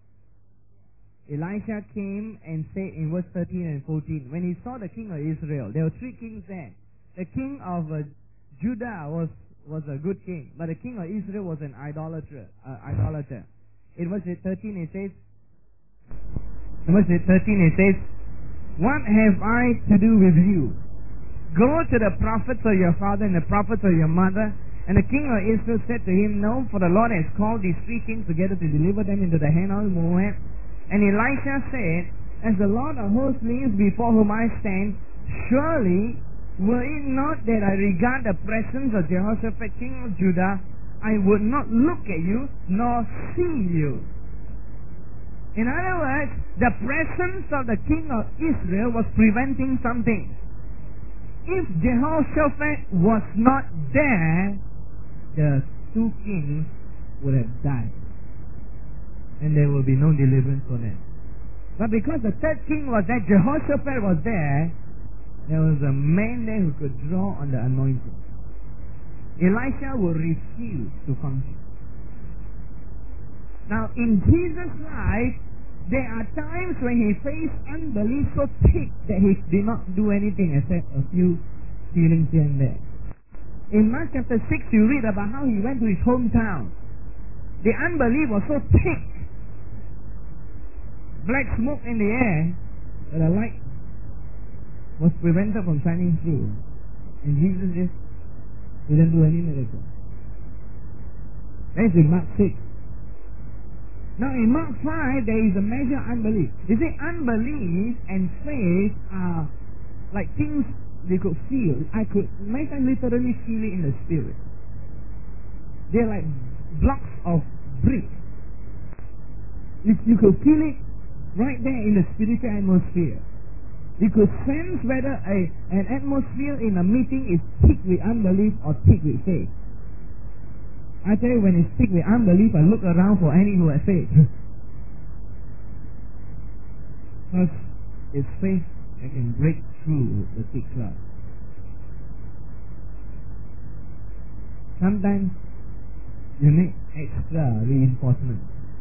came and said in verse 13 and 14, when he saw the king of Israel, there were three kings there. The king of Judah was a good king, but the king of Israel was an idolater. In verse 13 it says, "What have I to do with you? Go to the prophets of your father and the prophets of your mother." And the king of Israel said to him, "No, for the Lord has called these three kings together to deliver them into the hand of Moab." And Elisha said, "As the Lord of hosts lives before whom I stand, surely were it not that I regard the presence of Jehoshaphat, king of Judah, I would not look at you nor see you. In other words, the presence of the king of Israel was preventing something. If Jehoshaphat was not there, the two kings would have died. And there will be no deliverance for them. But because the third king was there, Jehoshaphat was there was a man there who could draw on the anointing. Elisha will refuse to function. Now, in Jesus' life, there are times when he faced unbelief so thick that he did not do anything except a few healings here and there. In Mark chapter 6, you read about how he went to his hometown. The unbelief was so thick, black smoke in the air, that the light was prevented from shining through. And Jesus just didn't do any miracle. That's in Mark 6. Now in Mark 5, there is a measure of unbelief. You see, unbelief and faith are like things they could feel. I can literally feel it in the spirit. They're like blocks of brick. You could feel it right there in the spiritual atmosphere. You could sense whether an atmosphere in a meeting is thick with unbelief or thick with faith. I tell you, when it's thick with unbelief, I look around for any who have faith. Because it's faith that can break through the thick cloud. Sometimes you need extra reinforcement.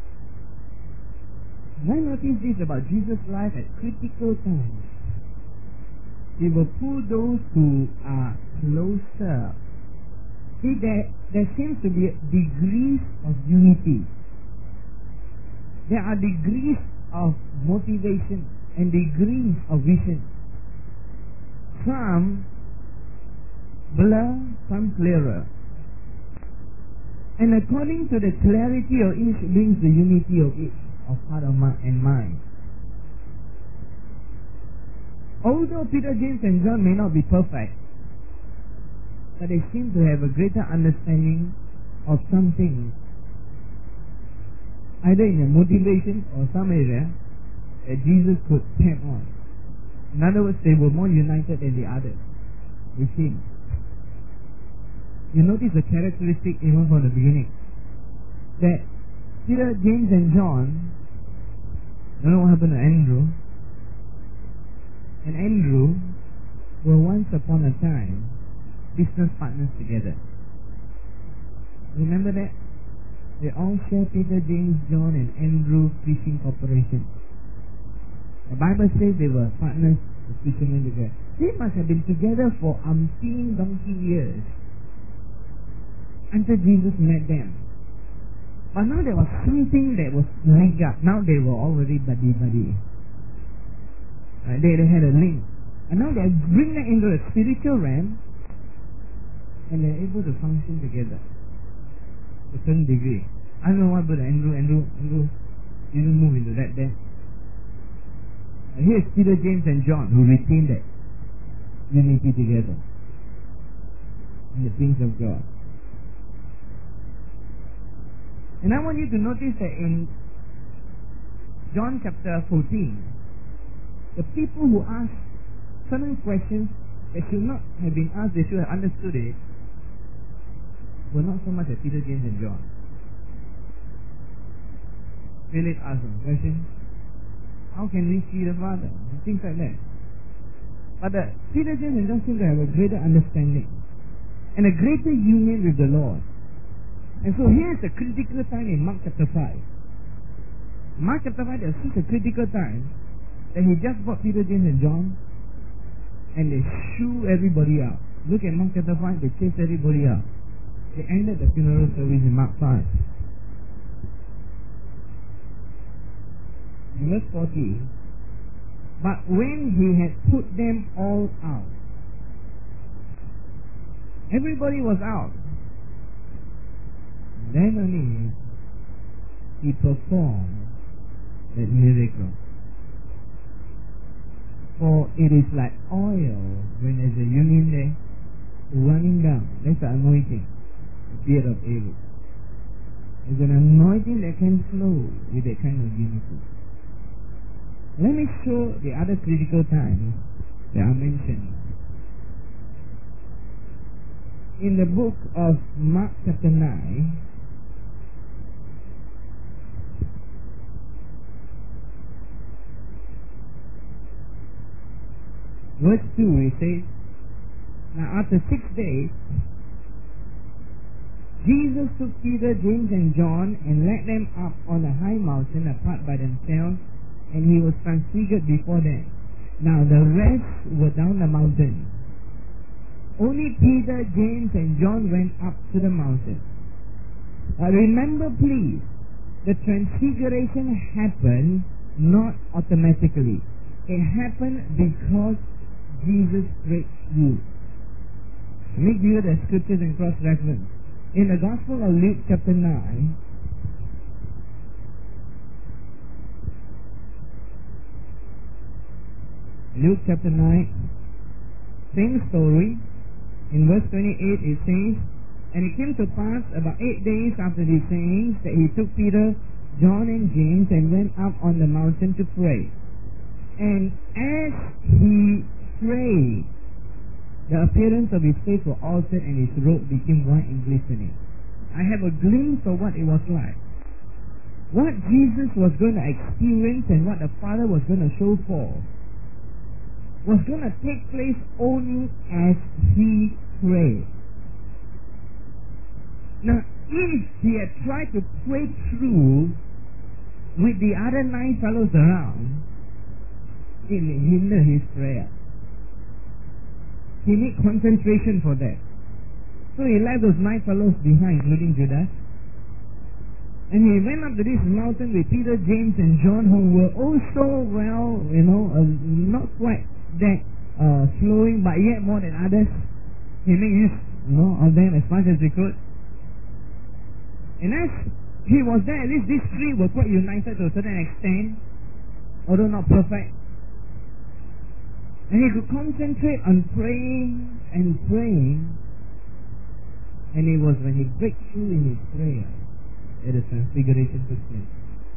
I notice this about Jesus' life at critical times. He will pull those who are closer. See, there seems to be degrees of unity. There are degrees of motivation and degrees of vision. Some blur, some clearer. And according to the clarity of each brings the unity of each, of heart and mind. Although Peter, James and John may not be perfect, but they seem to have a greater understanding of some things, either in their motivation or some area that Jesus could tap on. In other words, they were more united than the others with him. You notice the characteristic even from the beginning, that Peter, James and John, you know what happened to Andrew? And Andrew were once upon a time business partners together. Remember that? They all share Peter, James, John and Andrew fishing corporation. The Bible says they were partners, the fishermen together. They must have been together for umpteen donkey years until Jesus met them. But now there was something that was linked up. Now they were already buddy-buddy. They had a link. And now they bring that into the spiritual realm and they're able to function together to a certain degree. I don't know what about Andrew didn't move into that then. Here's Peter, James and John who retained that unity together in the things of God. And I want you to notice that in John chapter 14, the people who asked certain questions that should not have been asked, they should have understood it, were not so much as Peter, James and John. Philip asked them questions. How can we see the Father? And things like that. But Peter, James and John seem to have a greater understanding and a greater union with the Lord. And so here's a critical time in Mark chapter 5. Mark chapter 5, there's such a critical time that he just brought Peter, James and John and they shoo everybody out. Look at Mark chapter 5, they chased everybody out. They ended the funeral service in Mark 5. In verse 40, but when he had put them all out, everybody was out. Then only he performed that miracle. For it is like oil when there's a union there, running down. That's the anointing, the beard of Aaron. It's an anointing that can flow with that kind of unity. Let me show the other critical times that I mentioned. In the book of Mark chapter 9, verse 2, it says, now after 6 days, Jesus took Peter, James, and John and led them up on a high mountain apart by themselves, and he was transfigured before them. Now the rest were down the mountain. Only Peter, James, and John went up to the mountain. Remember, please, the transfiguration happened not automatically. It happened because Jesus prayed through. Let me give you the scriptures and cross-reference. In the Gospel of Luke chapter 9, Luke chapter 9, same story. In verse 28 it says, and it came to pass about 8 days after these sayings that he took Peter, John, and James and went up on the mountain to pray. And as he prayed, the appearance of his face was altered and his robe became white and glistening. I have a glimpse of what it was like. What Jesus was going to experience and what the Father was going to show forth was going to take place only as he prayed. Now, if he had tried to pray through with the other 9 fellows around, it may hinder his prayer. He needs concentration for that. So he left those 9 fellows behind, including Judas. And he went up to this mountain with Peter, James, and John, who were also, not quite that flowing, but yet more than others. He made use, of them as much as he could. And as he was there, at least these 3 were quite united to a certain extent, although not perfect. And he could concentrate on praying and praying. And it was when he broke through in his prayer that the transfiguration took place.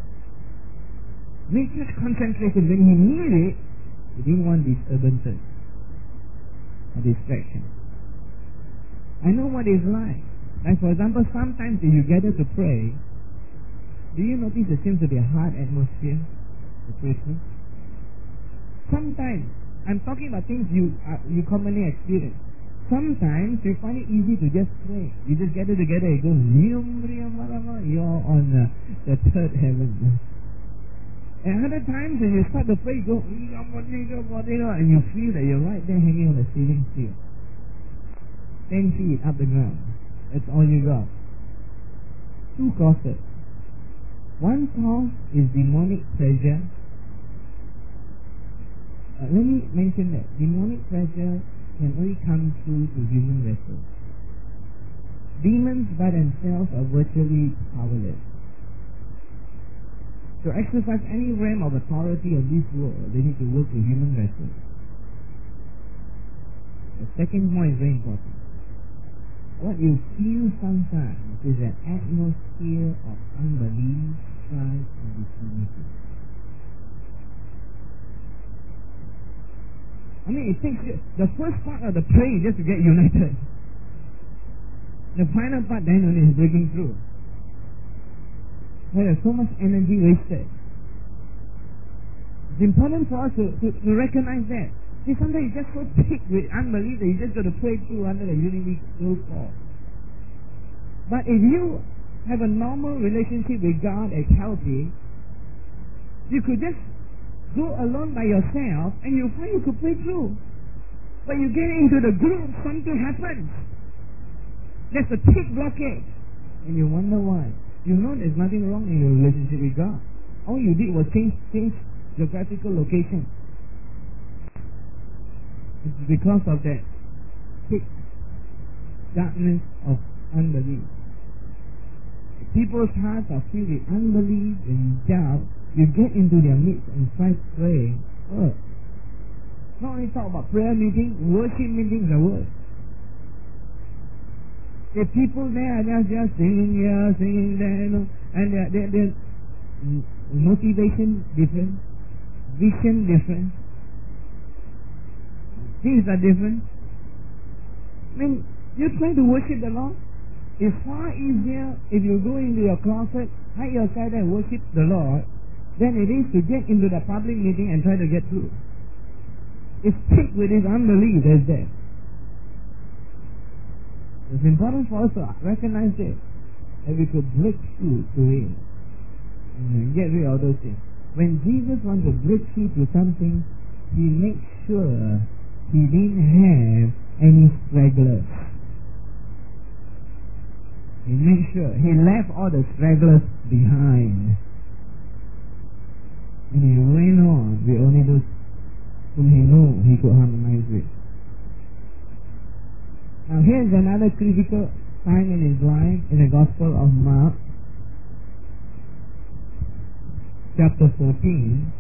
Make such concentration. When he knew it, he didn't want disturbances or distraction. I know what it's like. Like for example, sometimes if you gather to pray, do you notice there seems to be a hard atmosphere to pray through? Sometimes, I'm talking about things you commonly experience. Sometimes you find it easy to just pray. You just gather together, you go, you're on the third heaven. And other times when you start to pray, you go, and you feel that you're right there hanging on the ceiling still. 10 feet up the ground. That's all you got. 2 causes. One cause is demonic pressure. Let me mention that demonic pressure can only come through to human vessels. Demons by themselves are virtually powerless. To exercise any realm of authority of this world, they need to work with human vessels. The second point is very important. What you feel sometimes is an atmosphere of unbelief, strife, and disunity. I mean, it takes the first part of the prayer just to get united. The final part then only is breaking through. There's so much energy wasted. It's important for us to recognize that. See, sometimes you're just so thick with unbelief that you just got to pray through under the unity so called. But if you have a normal relationship with God as healthy, you could just go alone by yourself and you find you could pray through. But you get into the group, something happens. There's a thick blockage. And you wonder why. You know there's nothing wrong in your relationship with God. All you did was change geographical location. It's because of that thick darkness of unbelief. If people's hearts are filled with unbelief and doubt, you get into their midst and try to pray. Not only talk about prayer meeting, worship meetings are worse. The people there are just singing here, singing there, you know, and their motivation different, vision different, things are different. I mean, you try to worship the Lord. It's far easier if you go into your closet, hide yourself and worship the Lord, than it is to get into the public meeting and try to get through. It's thick with this unbelief that's there. It's important for us to recognize it, that we could break through to it and get rid of those things. When Jesus wants to break through to something, He makes sure He didn't have any stragglers. He made sure He left all the stragglers behind. And He went on with only those whom He knew He could harmonize with. Now here's another critical time in His life in the Gospel of Mark, chapter 14,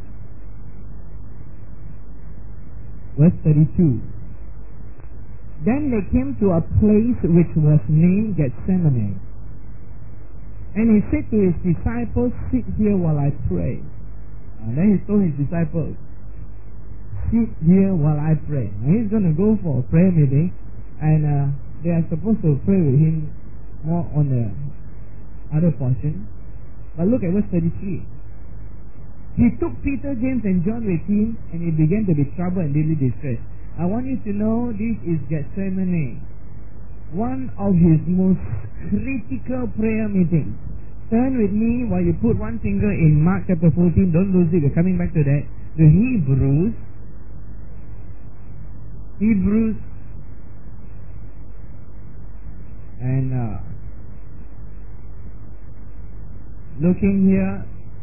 verse 32. Then they came to a place which was named Gethsemane. And He said to His disciples, "Sit here while I pray." Then He told His disciples, "Sit here while I pray." Now He's going to go for a prayer meeting, and they are supposed to pray with Him more on the other portion. But look at verse 33. He took Peter, James, and John with Him, and he began to be troubled and deeply distressed. I want you to know this is Gethsemane, one of His most critical prayer meetings. Turn with me while you put one finger in Mark chapter 14. Don't lose it. We're coming back to that. The Hebrews. And looking here,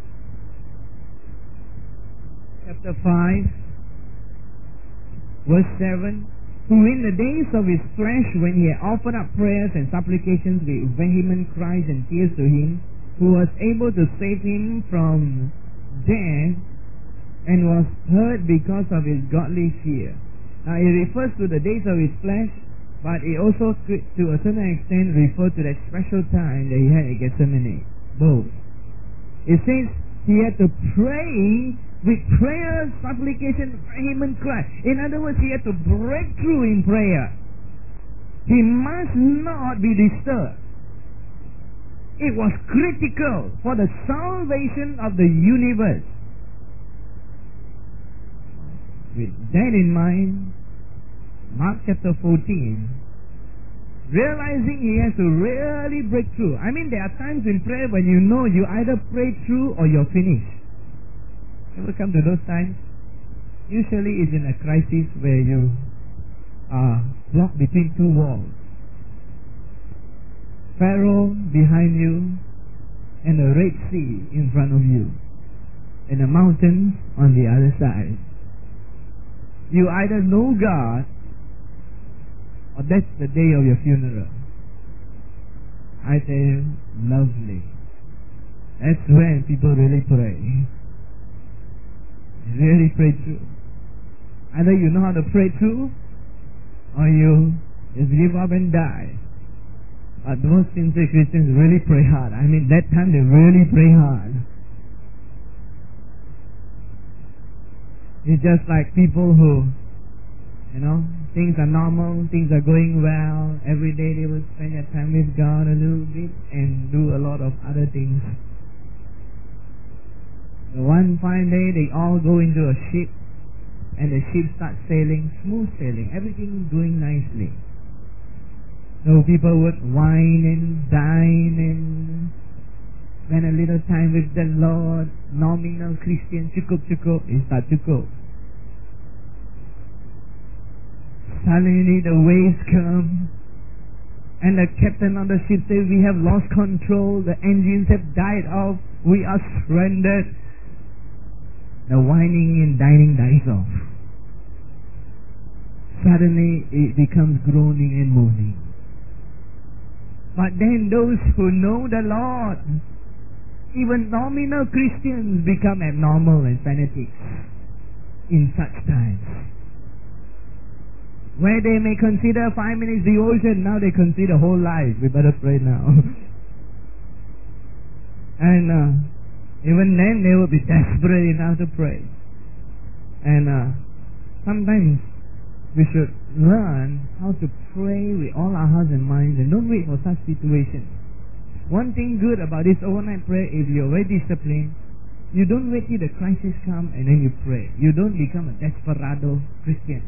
chapter 5, verse 7. Who in the days of His flesh, when He had offered up prayers and supplications with vehement cries and tears to Him, who was able to save him from death, and was heard because of his godly fear. Now it refers to the days of His flesh, but it also to a certain extent refers to that special time that He had at Gethsemane. Both. It says He had to pray with prayer, supplication, vehement cry. In other words, He had to break through in prayer. He must not be disturbed. It was critical for the salvation of the universe. With that in mind, Mark chapter 14, realizing he has to really break through. I mean, there are times in prayer when you know you either pray through or you're finished. Ever come to those times? Usually it's in a crisis where you are blocked between two walls. Pharaoh behind you and the Red Sea in front of you and the mountains on the other side. You either know God or that's the day of your funeral. I tell you, lovely. That's when people really pray. Really pray through. Either you know how to pray through or you just give up and die. But most sincere Christians really pray hard. I mean, that time they really pray hard. It's just like people who, things are normal, things are going well. Every day they will spend their time with God a little bit and do a lot of other things. But one fine day they all go into a ship and the ship starts sailing, smooth sailing, everything going nicely. So people would wine and dine and spend a little time with the Lord. Nominal Christian, cukup, it's not cukup. Suddenly the waves come and the captain of the ship says, "We have lost control, the engines have died off, we are stranded." The whining and dining dies off. Suddenly it becomes groaning and moaning. But then those who know the Lord, even nominal Christians, become abnormal and fanatics. in such times. Where they may consider 5 minutes devotion, now they consider whole life. We better pray now. And even then they will be desperate enough to pray. And sometimes we should learn how to pray with all our hearts and minds, and don't wait for such situations. One thing good about this overnight prayer, if you're very disciplined, you don't wait till the crisis comes and then you pray. You don't become a desperado Christian.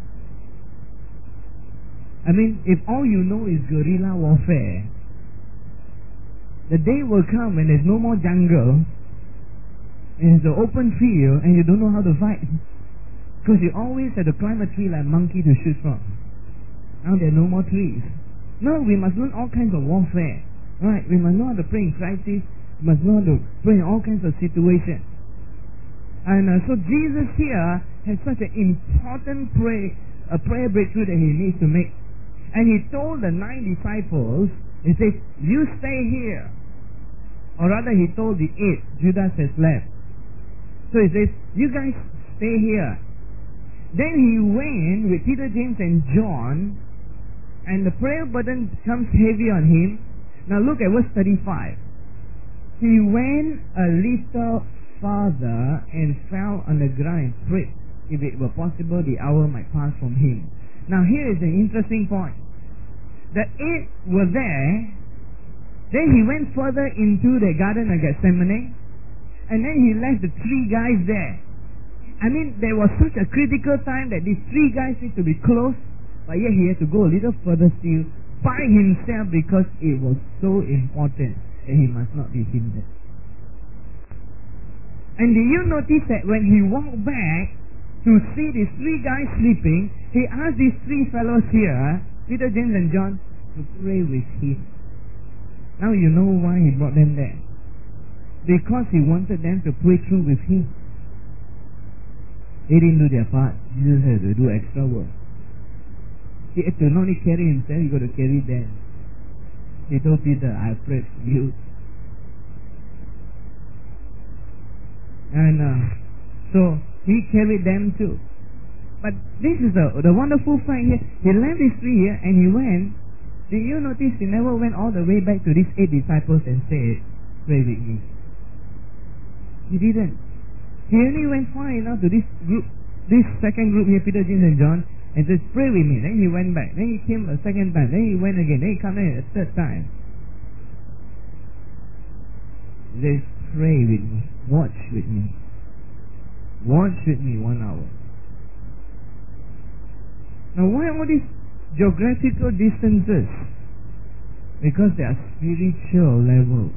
I mean, if all you know is guerrilla warfare, the day will come when there's no more jungle, and it's an open field, and you don't know how to fight. Because you always have to climb a tree like a monkey to shoot from. Now there are no more trees. No, we must learn all kinds of warfare. Right? We must know how to pray in crisis. We must know how to pray in all kinds of situations. And so Jesus here has such an important prayer breakthrough that he needs to make. And he told the 9 disciples, he says, you stay here. Or rather, he told the 8, Judas has left. So he says, you guys stay here. Then he went with Peter, James and John, and the prayer burden comes heavy on him. Now look at verse 35. He went a little farther and fell on the ground and prayed, if it were possible, the hour might pass from him. Now here is an interesting point. The 8 were there. Then he went further into the Garden of Gethsemane, and then he left the 3 guys there. I mean, there was such a critical time that these 3 guys need to be close, but yet he had to go a little further still by himself because it was so important that he must not be hindered. And did you notice that when he walked back to see these 3 guys sleeping, he asked these 3 fellows here, Peter, James and John, to pray with him. Now you know why he brought them there. Because he wanted them to pray through with him. They didn't do their part. Jesus had to do extra work. He had to not only carry himself, he got to carry them. He told Peter, I prayed for you. And so he carried them too. But this is the wonderful fact here. He left these 3 here and he went. Did you notice he never went all the way back to these 8 disciples and said, pray with me? He didn't. He only went far enough to this group, this second group here, Peter, James and John, and said, pray with me. Then he went back. Then he came a second time. Then he went again. Then he came in a third time. He says, pray with me. Watch with me. Watch with me 1 hour. Now why all these geographical distances? Because they are spiritual levels.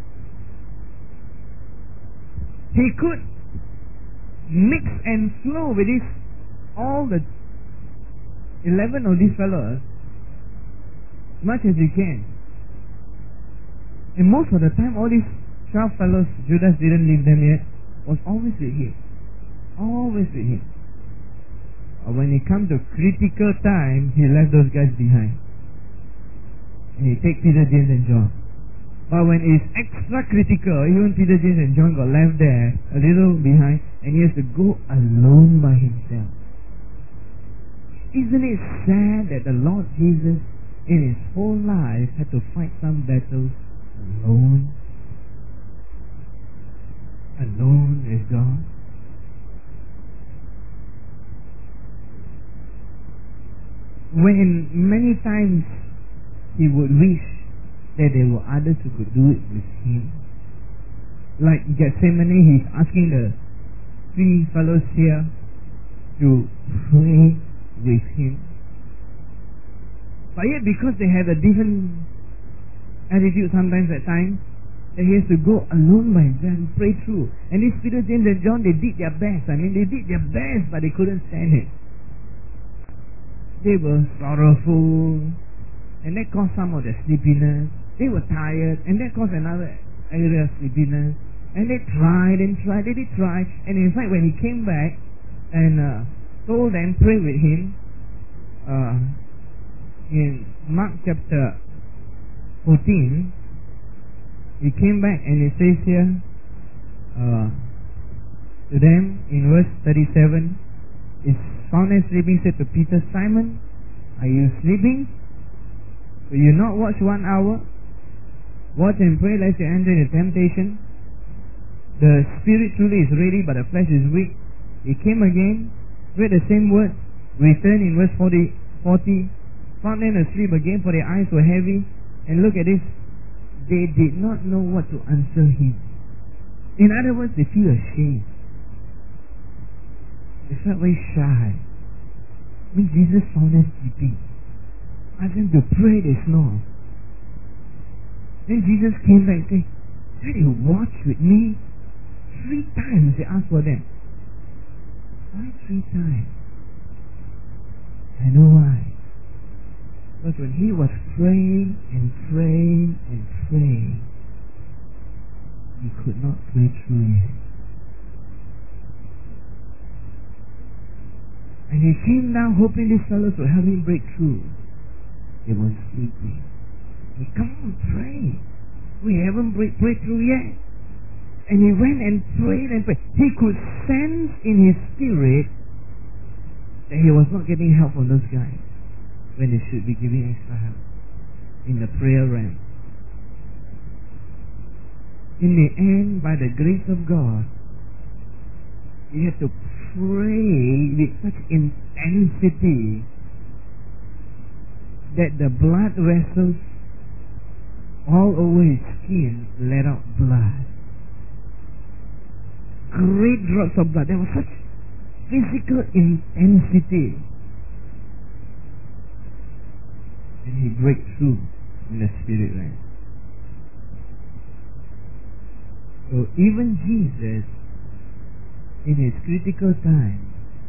He could mix and flow with this, all the 11 of these fellows, as much as he can. And most of the time, all these 12 fellows, Judas didn't leave them yet, was always with him. Always with him. But when it comes to critical time, he left those guys behind. And he take Peter, James and John. But when it's extra critical, even Peter, James and John got left there, a little behind, and he has to go alone by himself. Isn't it sad that the Lord Jesus, in his whole life, had to fight some battles alone? Alone as God. When many times he would wish that there were others who could do it with him. Like Gethsemane, he's asking the 3 fellows here to pray with him. But yet because they have a different attitude sometimes at times, that he has to go alone by himself and pray through. And these Peter, James and John, they did their best. I mean, they did their best, but they couldn't stand it. They were sorrowful, and that caused some of their sleepiness. They were tired, and that caused another area of sleepiness. And they tried and tried, they did try. And in fact, when he came back and told them, pray with him, in Mark chapter 14, he came back and it says here to them in verse 37, is found and sleeping, said to Peter, Simon, are you sleeping? Will you not watch 1 hour? Watch and pray lest you enter into temptation. The spirit truly is ready, but the flesh is weak. He came again, read the same words, returned in verse 40, found them asleep again, for their eyes were heavy. And look at this, they did not know what to answer him. In other words, they feel ashamed. They felt very shy. When Jesus found them sleeping, asked them to pray, they snore. Then Jesus came back and said, did you watch with me? 3 times they asked for them. Why 3 times? I know why. Because when he was praying and praying and praying, he could not pray through it. And he came down hoping these fellows would help him break through. They were sleeping. He come on, pray. We haven't prayed through yet. And he went and prayed and prayed. He could sense in his spirit that he was not getting help from those guys when they should be giving extra help in the prayer realm. In the end, by the grace of God, he had to pray with such intensity that the blood vessels all over his skin let out blood. Great drops of blood. There was such physical intensity. And he breaks through in the spirit realm. So even Jesus, in his critical time,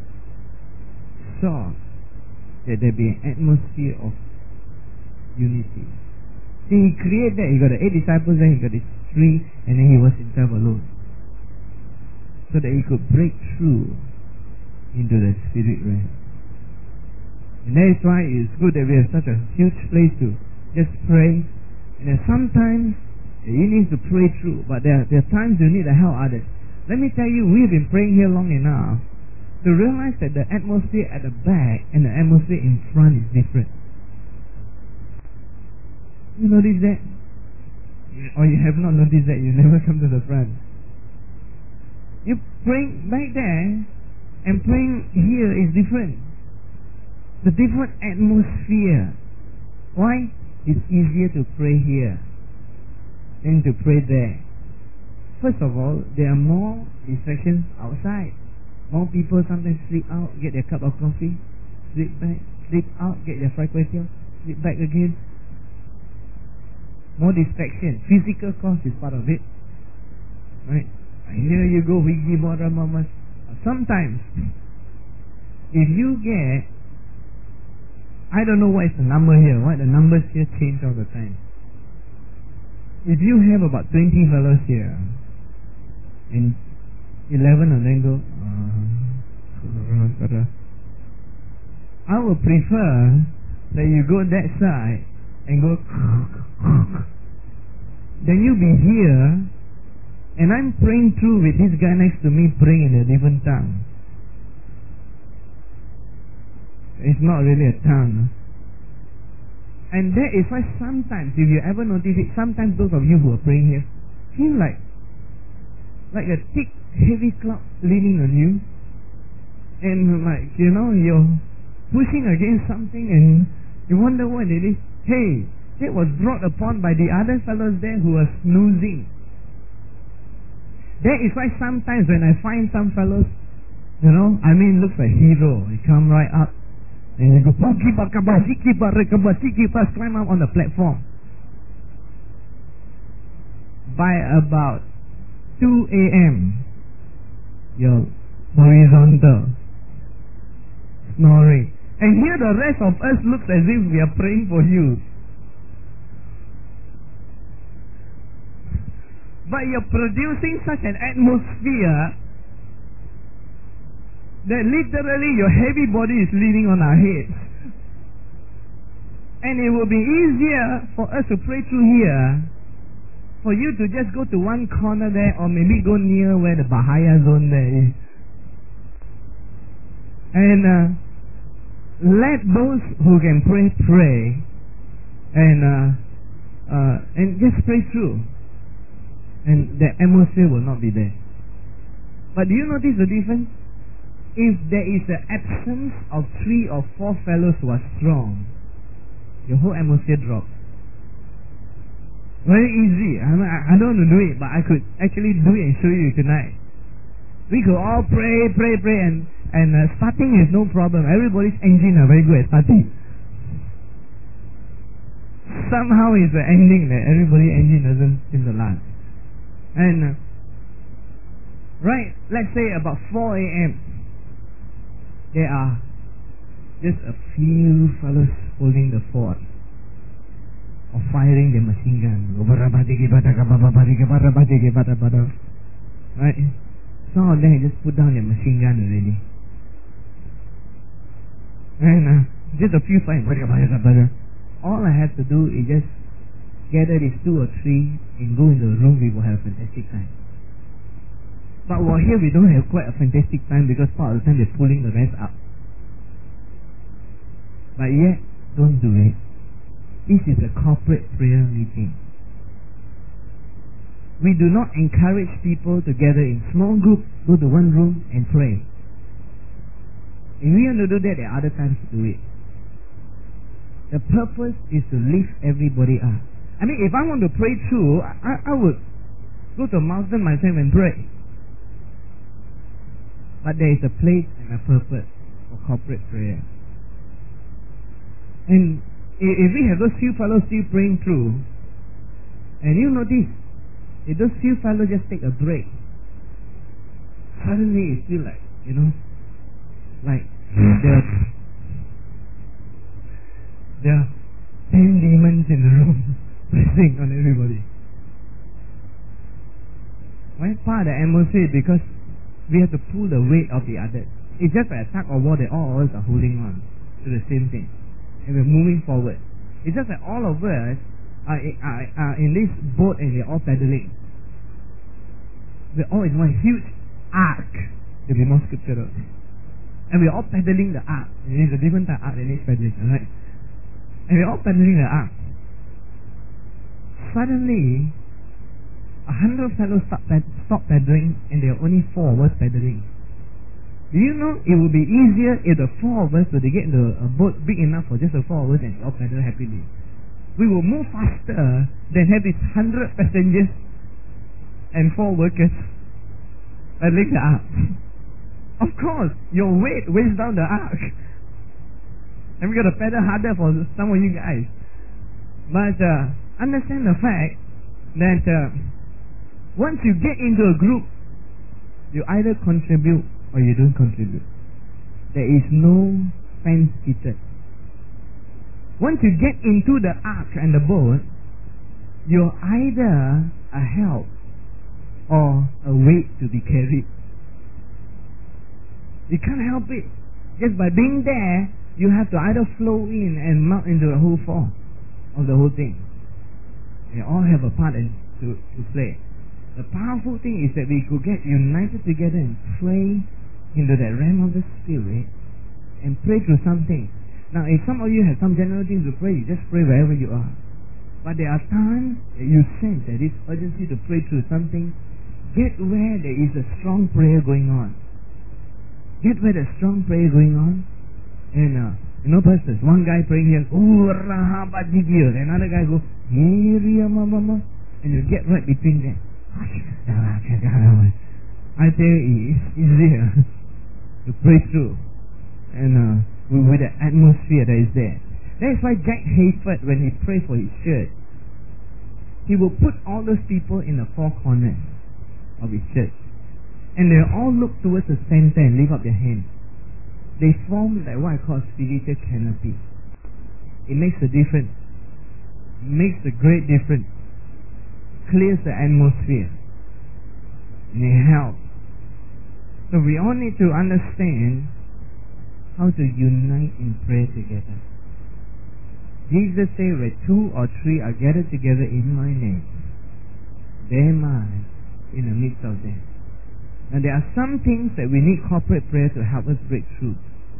saw that there be an atmosphere of unity. See, he created that. He got the 8 disciples, then he got his 3, and then he was himself alone. So that he could break through into the spirit realm. And that is why it's good that we have such a huge place to just pray. And then sometimes you need to pray through, but there are times you need to help others. Let me tell you, we've been praying here long enough to realize that the atmosphere at the back and the atmosphere in front is different. You notice that? Or you have not noticed that, you never come to the front. You praying back there and praying here is different. The different atmosphere. Why? It's easier to pray here than to pray there. First of all, there are more distractions outside. More people sometimes sleep out, get their cup of coffee, sleep back, sleep out, get their fried kway teow, sleep back again. More distraction. Physical cost is part of it. Right? Here you go, wiggy bora mamas. Sometimes, if you get, I don't know what is the number here, what the numbers here change all the time. If you have about 20 fellows here, and 11 of them go, I would prefer that you go that side and go, then you be here, and I'm praying through with this guy next to me praying in a different tongue. It's not really a tongue. And that is why sometimes, if you ever notice it, sometimes those of you who are praying here feel like a thick, heavy cloud leaning on you. And like, you're pushing against something and you wonder what it is. Hey, that was brought upon by the other fellows there who are snoozing. That is why sometimes when I find some fellows, looks like hero. He come right up and they go, climb up on the platform. By about 2 a.m., you're horizontal, snoring. And here the rest of us looks as if we are praying for you. But you're producing such an atmosphere that literally your heavy body is leaning on our heads. And it will be easier for us to pray through here, for you to just go to one corner there, or maybe go near where the Bahaya zone there is. And let those who can pray, and just pray through. And the atmosphere will not be there. But do you notice the difference? If there is an absence of 3 or 4 fellows who are strong, your whole atmosphere drops. Very easy. I don't want to do it, but I could actually do it and show you tonight. We could all pray, and starting is no problem. Everybody's engine are very good at starting. Somehow it's the ending that everybody's engine doesn't seem to last. And right, let's say about 4 a.m. there are just a few fellows holding the fort or firing their machine gun. Right? Some of them just put down their machine gun already. And just a few fighting. All I have to do is just gather these 2 or 3 and go into the room. We will have a fantastic time. But while here we don't have quite a fantastic time because part of the time they're pulling the rest up. But yet, don't do it. This is a corporate prayer meeting. We do not encourage people to gather in small groups, go to one room and pray. If we want to do that, there are other times to do it. The purpose is to lift everybody up. I mean, if I want to pray through, I would go to a mountain myself and pray. But there is a place and a purpose for corporate prayer. And if we have those few fellows still praying through, and you notice, if those few fellows just take a break, suddenly it's still like, like there are 10 demons in the room pressing on everybody. Why part of the atmosphere? Because we have to pull the weight of the others. It's just like a tug of war that all of us are holding on to the same thing. And we're moving forward. It's just like all of us are in this boat and we're all paddling. We're all in one huge ark. To be more scriptural. And we're all paddling the ark. It is a different type of ark that needs paddling, alright? And we're all paddling the ark. Suddenly, 100 fellows stop paddling and there are only 4 of us paddling. Do you know it would be easier if the 4 of us were to get into a boat big enough for just the 4 of us and all paddle happily? We will move faster than have these 100 passengers and 4 workers paddling the ark. Of course, your weight weighs down the ark. And we got to paddle harder for some of you guys. But understand the fact that once you get into a group, you either contribute or you don't contribute. There is no fence fitted. Once you get into the ark and the boat, you're either a help or a weight to be carried. You can't help it. Just by being there, you have to either flow in and melt into the whole form of the whole thing. They all have a part to play. The powerful thing is that we could get united together and pray into that realm of the Spirit and pray through something. Now, if some of you have some general things to pray, you just pray wherever you are. But there are times that you sense that this urgency to pray through something. Get where there is a strong prayer going on. Get where there's strong prayer going on. And, pastors, one guy praying here, another guy goes, and you get right between them. I tell you, it's easier to pray through. And with the atmosphere that is there. That's why Jack Hayford, when he prayed for his church, he will put all those people in the 4 corners of his church. And they all look towards the center and lift up their hands. They form like what I call spiritual canopy. It makes a difference. It makes a great difference. Clears the atmosphere. And it helps. So we all need to understand how to unite in prayer together. Jesus said, where 2 or 3 are gathered together in my name, there am I in the midst of them. And there are some things that we need corporate prayer to help us break through.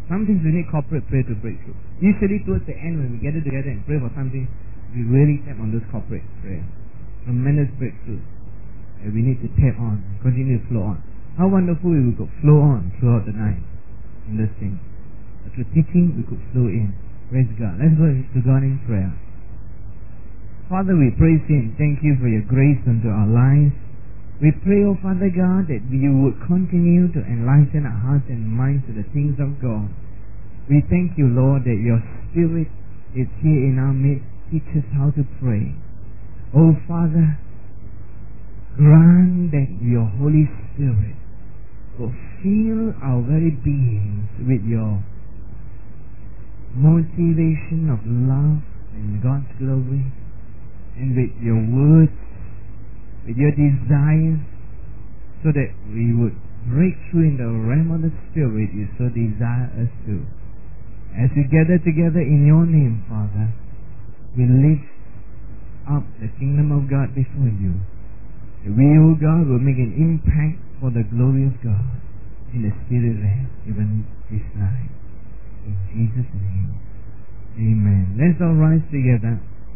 Sometimes we need corporate prayer to break through. Usually towards the end when we gather together and pray for something, we really tap on those corporate prayers. Tremendous breakthrough. And we need to tap on, continue to flow on. How wonderful we could flow on throughout the night in this thing. Through teaching, we could flow in. Praise God. Let's go to God in prayer. Father, we praise you and thank you for your grace unto our lives. We pray, O Father God, that you would continue to enlighten our hearts and minds to the things of God. We thank you, Lord, that your Spirit is here in our midst. Teach us how to pray. O Father, grant that your Holy Spirit will fill our very beings with your motivation of love and God's glory, and with your words, with your desires, so that we would break through in the realm of the Spirit you so desire us to. As we gather together in your name, Father, we lift up the kingdom of God before you. That we, O God, will make an impact for the glory of God in the Spirit realm, even this night. In Jesus' name, amen. Let's all rise together.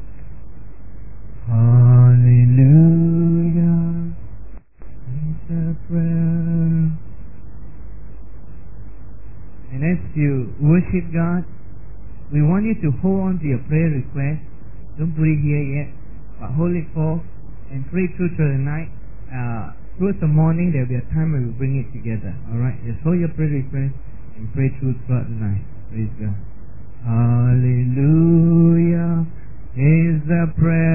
Hallelujah. It's a prayer. And as you worship God, we want you to hold on to your prayer request. Don't put it here yet, but hold it forth and pray through the night. Towards the morning, there will be a time when we bring it together. Alright, just hold your prayer request and pray through throughout the night. Praise God. Hallelujah is the prayer.